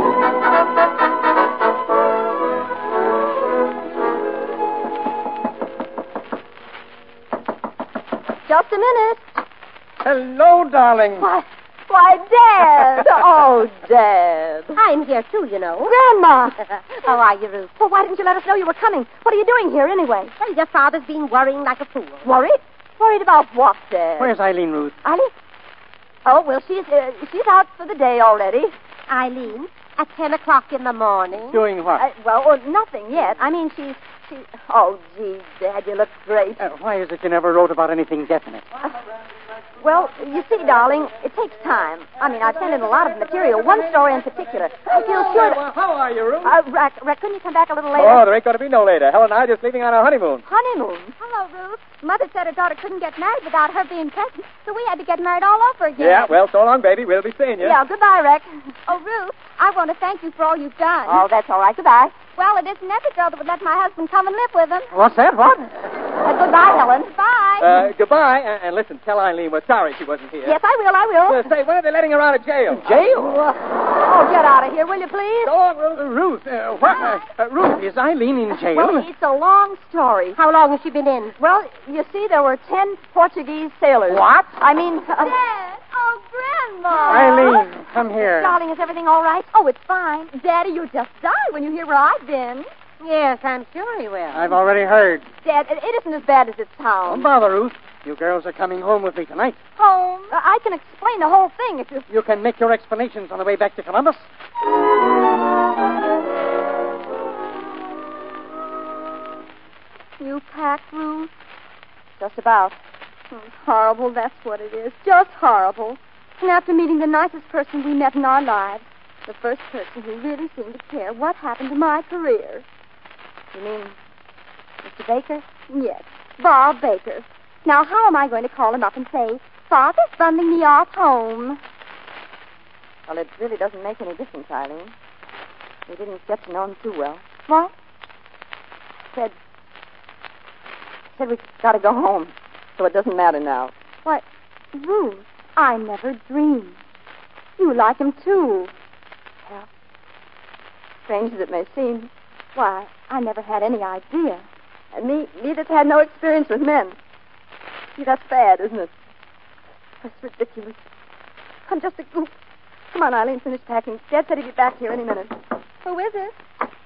Just a minute. Hello, darling. Why, why, Dad. Oh, Dad. I'm here, too, you know. Grandma. How are you, Ruth? Well, why didn't you let us know you were coming? What are you doing here, anyway? Well, your father's been worrying like a fool. Worried? Worried about what, Dad? Where's Eileen, Ruth? Eileen? Oh, well, she's, uh, she's out for the day already. Eileen, at ten o'clock in the morning. Doing what? Uh, well, uh, nothing yet. I mean, she's... She... Oh, gee, Dad, you look great. Uh, why is it you never wrote about anything definite? Uh, well, you see, darling, it takes time. I mean, I've sent in a lot of material, one story in particular. I feel sure... Well, how are you, Ruth? Uh, Rack, Rack, couldn't you come back a little later? Oh, there ain't going to be no later. Helen and I are just leaving on our honeymoon. Honeymoon? Hello, Ruth. Mother said her daughter couldn't get married without her being present, so we had to get married all over again. Yeah, well, so long, baby. We'll be seeing you. Yeah, goodbye, Rex. Oh, Ruth, I want to thank you for all you've done. Oh, that's all right. Goodbye. Well, it isn't every girl that would let my husband come and live with them. What's that? What? Uh, goodbye, Helen. Bye. Uh, goodbye. And, and listen, tell Eileen we're sorry she wasn't here. Yes, I will, I will. Uh, say, when are they letting her out of jail? Jail? Oh, get out of here, will you, please? Go on, Ruth. Uh, Ruth, uh, what? Uh, uh, Ruth, is Eileen in jail? Well, it's a long story. How long has she been in? Well, you see, there were ten Portuguese sailors. What? I mean... Uh, Dad! Oh, Grandma! Eileen, come here. Darling, is everything all right? Oh, it's fine. Daddy, you'll just die when you hear where I've been. Yes, I'm sure he will. I've already heard. Dad, it, it isn't as bad as it sounds. Don't bother, Ruth. You girls are coming home with me tonight. Home? Uh, I can explain the whole thing if you... You can make your explanations on the way back to Columbus. You packed, Ruth? Just about. Oh, it's horrible, that's what it is. Just horrible. And after meeting the nicest person we met in our lives, the first person who really seemed to care what happened to my career. You mean Mister Baker? Yes, Bob Baker. Now, how am I going to call him up and say, Father's bundling me off home? Well, it really doesn't make any difference, Eileen. We didn't get to know him too well. What? Said... Said we gotta go home, so it doesn't matter now. Why, Ruth, I never dreamed. You like him, too. Well, strange as it may seem, Why, I never had any idea. and me, me that's had no experience with men. See, that's bad, isn't it? That's ridiculous. I'm just a goof. Come on, Eileen, finish packing. Dad said he'd be back here any minute. Who is it?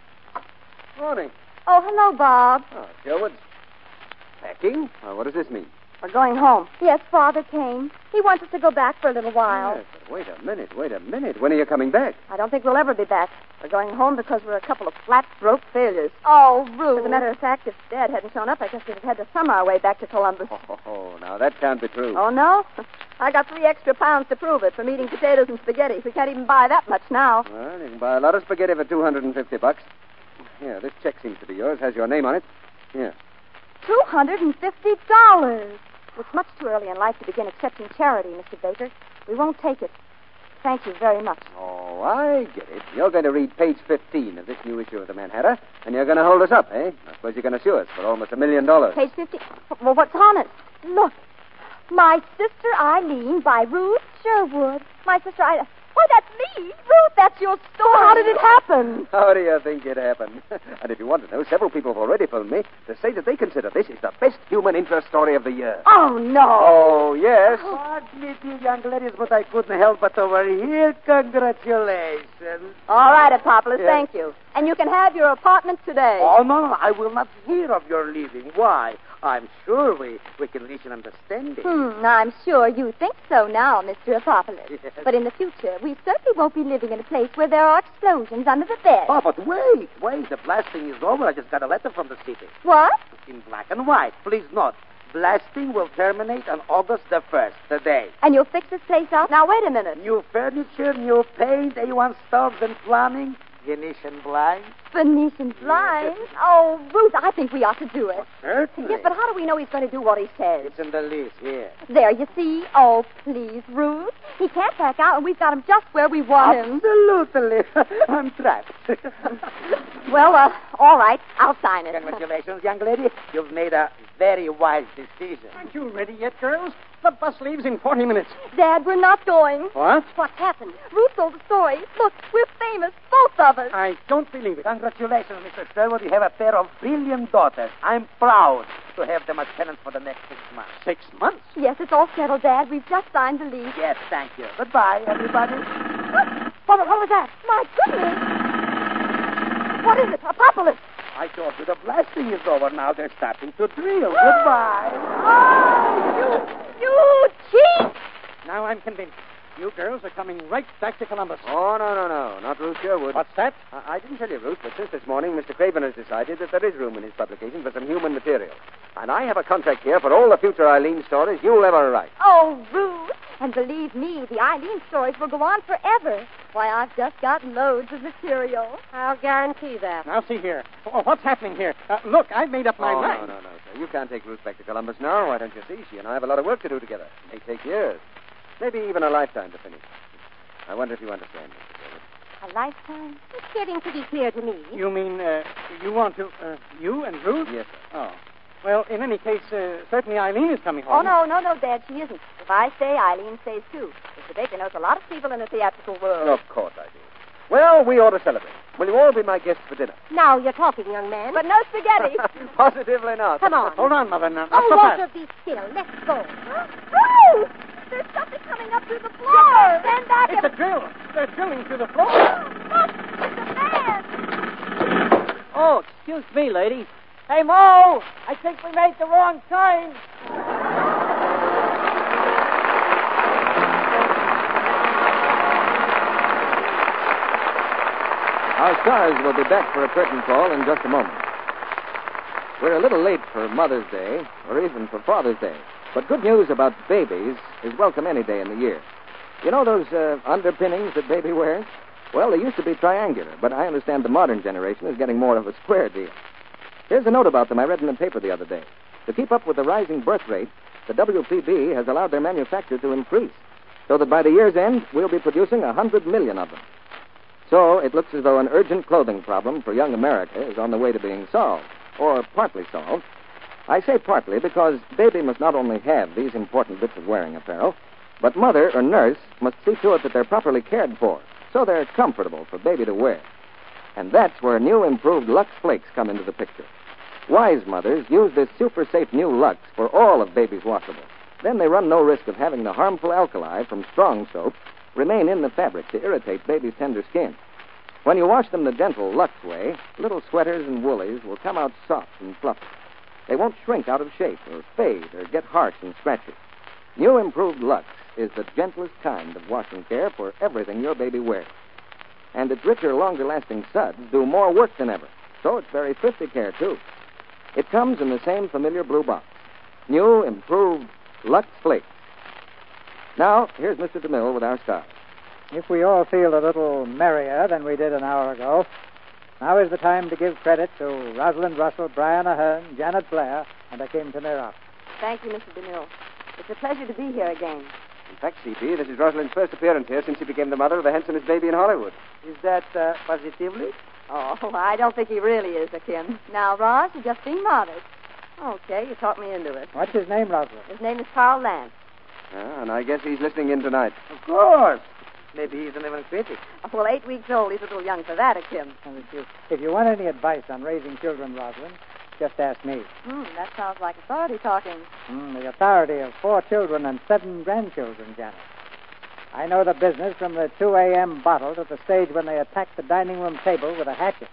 Morning. Oh, hello, Bob. Oh, Sherwood. Packing? Oh, what does this mean? We're going home. Yes, Father came. He wants us to go back for a little while. Yes, but wait a minute, wait a minute. When are you coming back? I don't think we'll ever be back. We're going home because we're a couple of flat, broke failures. Oh, Ruth. As a matter of fact, if Dad hadn't shown up, I guess we'd have had to sum our way back to Columbus. Oh, oh, now that can't be true. Oh, no? I got three extra pounds to prove it from eating potatoes and spaghetti. We can't even buy that much now. Well, you can buy a lot of spaghetti for two hundred fifty bucks. Here, this check seems to be yours. Has your name on it. Here. two hundred fifty dollars. It's much too early in life to begin accepting charity, Mister Baker. We won't take it. Thank you very much. Oh, I get it. You're going to read page fifteen of this new issue of the Manhattan, and you're going to hold us up, eh? I suppose you're going to sue us for almost a million dollars. Page fifty. Well, what's on it? Look. My Sister Eileen by Ruth Sherwood. My sister Eileen. Why, that's me. Ruth, that's your story. How did it happen? How do you think it happened? And if you want to know, several people have already phoned me to say that they consider this is the best human interest story of the year. Oh, no. Oh, yes. Pardon me, dear young ladies, but I couldn't help but overhear. Congratulations. All right, Apopolis, Yes. thank you. And you can have your apartment today. Oh, no, no, I will not hear of your leaving. Why? I'm sure we, we can reach an understanding. Hmm, I'm sure you think so now, Mister Apopolis. Yes. But in the future, we certainly won't be living in a place where there are explosions under the bed. Oh, but wait, wait. The blasting is over. I just got a letter from the city. What? In black and white. Please note, blasting will terminate on August the first, the day. And you'll fix this place up? Now, wait a minute. New furniture, new paint, A one stoves and plumbing, Venetian blinds. Venetian blinds? Oh, Ruth, I think we ought to do it. Certainly. Yes, but how do we know he's going to do what he says? It's in the list, here. There, you see? Oh, please, Ruth. He can't back out, and we've got him just where we want him. Absolutely. I'm trapped. Well, uh, all right. I'll sign it. Congratulations, young lady. You've made a very wise decision. Aren't you ready yet, girls? The bus leaves in forty minutes. Dad, we're not going. What? What's happened? Ruth told a story. Look, we're famous, both of us. I don't believe it. Congratulations, Mister Sherwood. You have a pair of brilliant daughters. I'm proud to have them as tenants for the next six months. Six months? Yes, it's all settled, Dad. We've just signed the lease. Yes, thank you. Goodbye, everybody. What, what was that? My goodness. What is it? Apopolis. I told you the blasting is over. Now they're starting to drill. Goodbye. Oh, you, you cheat. Now I'm convinced. You girls are coming right back to Columbus. Oh, no, no, no. Not Ruth Sherwood. What's that? I, I didn't tell you, Ruth, but since this morning, Mister Craven has decided that there is room in his publication for some human material. And I have a contract here for all the future Eileen stories you'll ever write. Oh, Ruth. And believe me, the Eileen stories will go on forever. Why, I've just got loads of material. I'll guarantee that. Now, see here. Oh, what's happening here? Uh, look, I've made up my oh, mind. no, no, no, sir. You can't take Ruth back to Columbus now. Why don't you see? She and I have a lot of work to do together. It may take years. Maybe even a lifetime to finish. I wonder if you understand, Mister David. A lifetime? It's getting pretty clear to me. You mean uh, you want to... Uh, you and Ruth? Yes, sir. Oh. Well, in any case, uh, certainly Eileen is coming Oh, home. no, no, no, Dad, she isn't. If I stay, Eileen stays too. Mister Baker knows a lot of people in the theatrical world. Of course I do. Well, we ought to celebrate. Will you all be my guests for dinner? Now you're talking, young man. But no spaghetti. Positively not. Come on. Hold on, Mother. Now, not Oh, so fast. Walter, be still. Let's go. Oh! There's something coming up through the floor. Stand back It's and... a drill. They're drilling through the floor. Look, it's a man. Oh, excuse me, lady. Hey, Mo, I think we made the wrong turn. Our stars will be back for a curtain call in just a moment. We're a little late for Mother's Day, or even for Father's Day. But good news about babies is welcome any day in the year. You know those uh, underpinnings that baby wears? Well, they used to be triangular, but I understand the modern generation is getting more of a square deal. Here's a note about them I read in the paper the other day. To keep up with the rising birth rate, the W P B has allowed their manufacture to increase, so that by the year's end, we'll be producing a hundred million of them. So it looks as though an urgent clothing problem for young America is on the way to being solved, or partly solved. I say partly because baby must not only have these important bits of wearing apparel, but mother or nurse must see to it that they're properly cared for, so they're comfortable for baby to wear. And that's where new improved Lux Flakes come into the picture. Wise mothers use this super safe new Lux for all of baby's washables. Then they run no risk of having the harmful alkali from strong soap remain in the fabric to irritate baby's tender skin. When you wash them the gentle Lux way, little sweaters and woolies will come out soft and fluffy. They won't shrink out of shape or fade or get harsh and scratchy. New improved Lux is the gentlest kind of washing care for everything your baby wears. And its richer, longer-lasting suds do more work than ever, so it's very thrifty care, too. It comes in the same familiar blue box. New, improved Lux Flakes. Now, here's Mister DeMille with our stars. If we all feel a little merrier than we did an hour ago, now is the time to give credit to Rosalind Russell, Brian Ahern, Janet Blair, and Akim Tamirov. Thank you, Mister DeMille. It's a pleasure to be here again. In fact, C B, this is Rosalind's first appearance here since she became the mother of the handsomest baby in Hollywood. Is that uh, positively? Oh, I don't think he really is, Akim. Now, Ross, you're just being modest. Okay, you talked me into it. What's his name, Rosalind? His name is Carl Lance. Ah, and I guess he's listening in tonight. Of course. Maybe he's an even critic. Well, eight weeks old, he's a little young for that, Akim. And if you, if you want any advice on raising children, Rosalind, just ask me. Hmm, that sounds like authority talking. Mm, the authority of four children and seven grandchildren, Janet. I know the business from the two a.m. bottle to the stage when they attack the dining room table with a hatchet.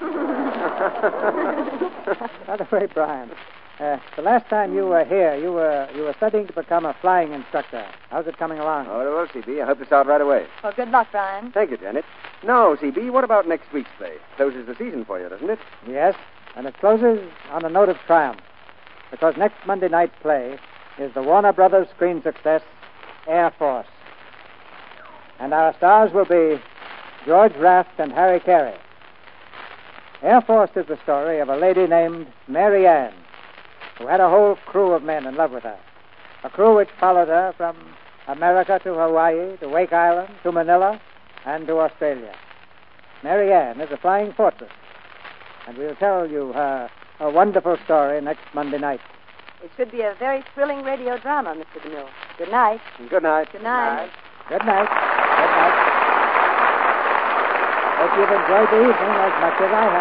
By the way, Brian, uh, the last time you were here, you were you were studying to become a flying instructor. How's it coming along? Oh, well, C B, I hope to start right away. Well, good luck, Brian. Thank you, Janet. Now, C B, what about next week's play? Closes the season for you, doesn't it? Yes, and it closes on a note of triumph, because next Monday night's play is the Warner Brothers screen success, Air Force. And our stars will be George Raft and Harry Carey. Air Force is the story of a lady named Mary Ann, who had a whole crew of men in love with her. A crew which followed her from America to Hawaii, to Wake Island, to Manila, and to Australia. Mary Ann is a flying fortress, and we'll tell you her, her wonderful story next Monday night. It should be a very thrilling radio drama, Mister DeMille. Good night. Good night. Good night. Good night. Good night. Hope you've enjoyed the evening as much as I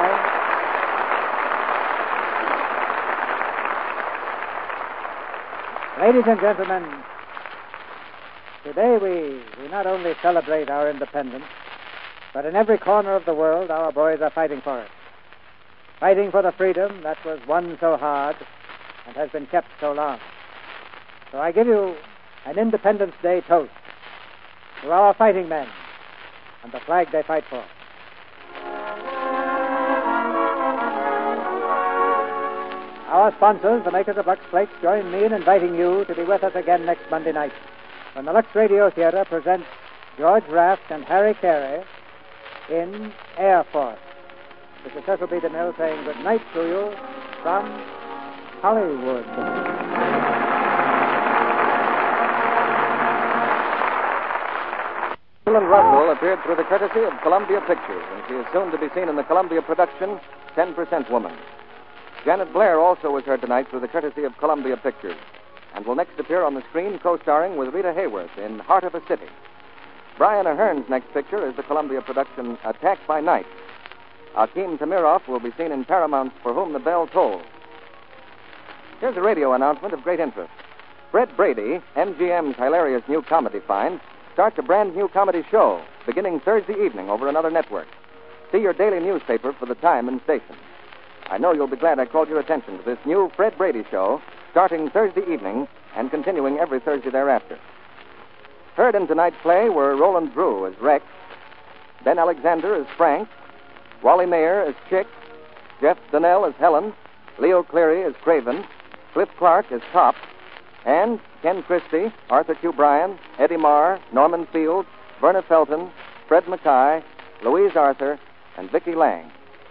have. Ladies and gentlemen, today we, we not only celebrate our independence, but in every corner of the world our boys are fighting for it. Fighting for the freedom that was won so hard and has been kept so long. So I give you an Independence Day toast to our fighting men and the flag they fight for. Our sponsors, the makers of Lux Flakes, join me in inviting you to be with us again next Monday night when the Lux Radio Theater presents George Raft and Harry Carey in Air Force. This is Cecil B. DeMille saying good night to you from Hollywood. Rosalind Russell appeared through the courtesy of Columbia Pictures, and she is soon to be seen in the Columbia production, ten percent Woman. Janet Blair also was heard tonight through the courtesy of Columbia Pictures, and will next appear on the screen co-starring with Rita Hayworth in Heart of a City. Brian Ahern's next picture is the Columbia production Attack by Night. Akim Tamirov will be seen in Paramount's For Whom the Bell Tolls. Here's a radio announcement of great interest. Fred Brady, M G M's hilarious new comedy find, starts a brand new comedy show beginning Thursday evening over another network. See your daily newspaper for the time and station. I know you'll be glad I called your attention to this new Fred Brady show starting Thursday evening and continuing every Thursday thereafter. Heard in tonight's play were Roland Drew as Rex, Ben Alexander as Frank, Wally Mayer as Chick, Jeff Donnell as Helen, Leo Cleary as Craven, Cliff Clark as Top, and Ken Christie, Arthur Q. Bryan, Eddie Marr, Norman Field, Verna Felton, Fred Mackay, Louise Arthur, and Vicki Lang.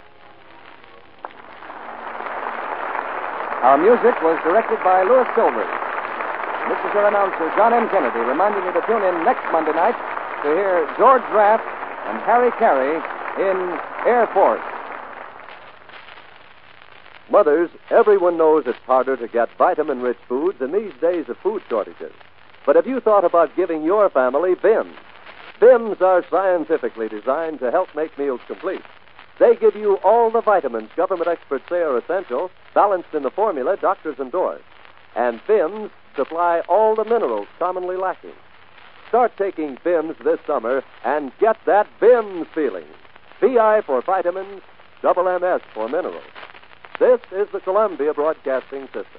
Our music was directed by Louis Silvers. This is your announcer, John M. Kennedy, reminding you to tune in next Monday night to hear George Raft and Harry Carey in Air Force. Mothers, everyone knows it's harder to get vitamin-rich foods in these days of food shortages. But have you thought about giving your family B I Ms? B I Ms are scientifically designed to help make meals complete. They give you all the vitamins government experts say are essential, balanced in the formula doctors endorse. And B I Ms supply all the minerals commonly lacking. Start taking B I Ms this summer and get that B I Ms feeling. V I for vitamins, double M S for minerals. This is the Columbia Broadcasting System.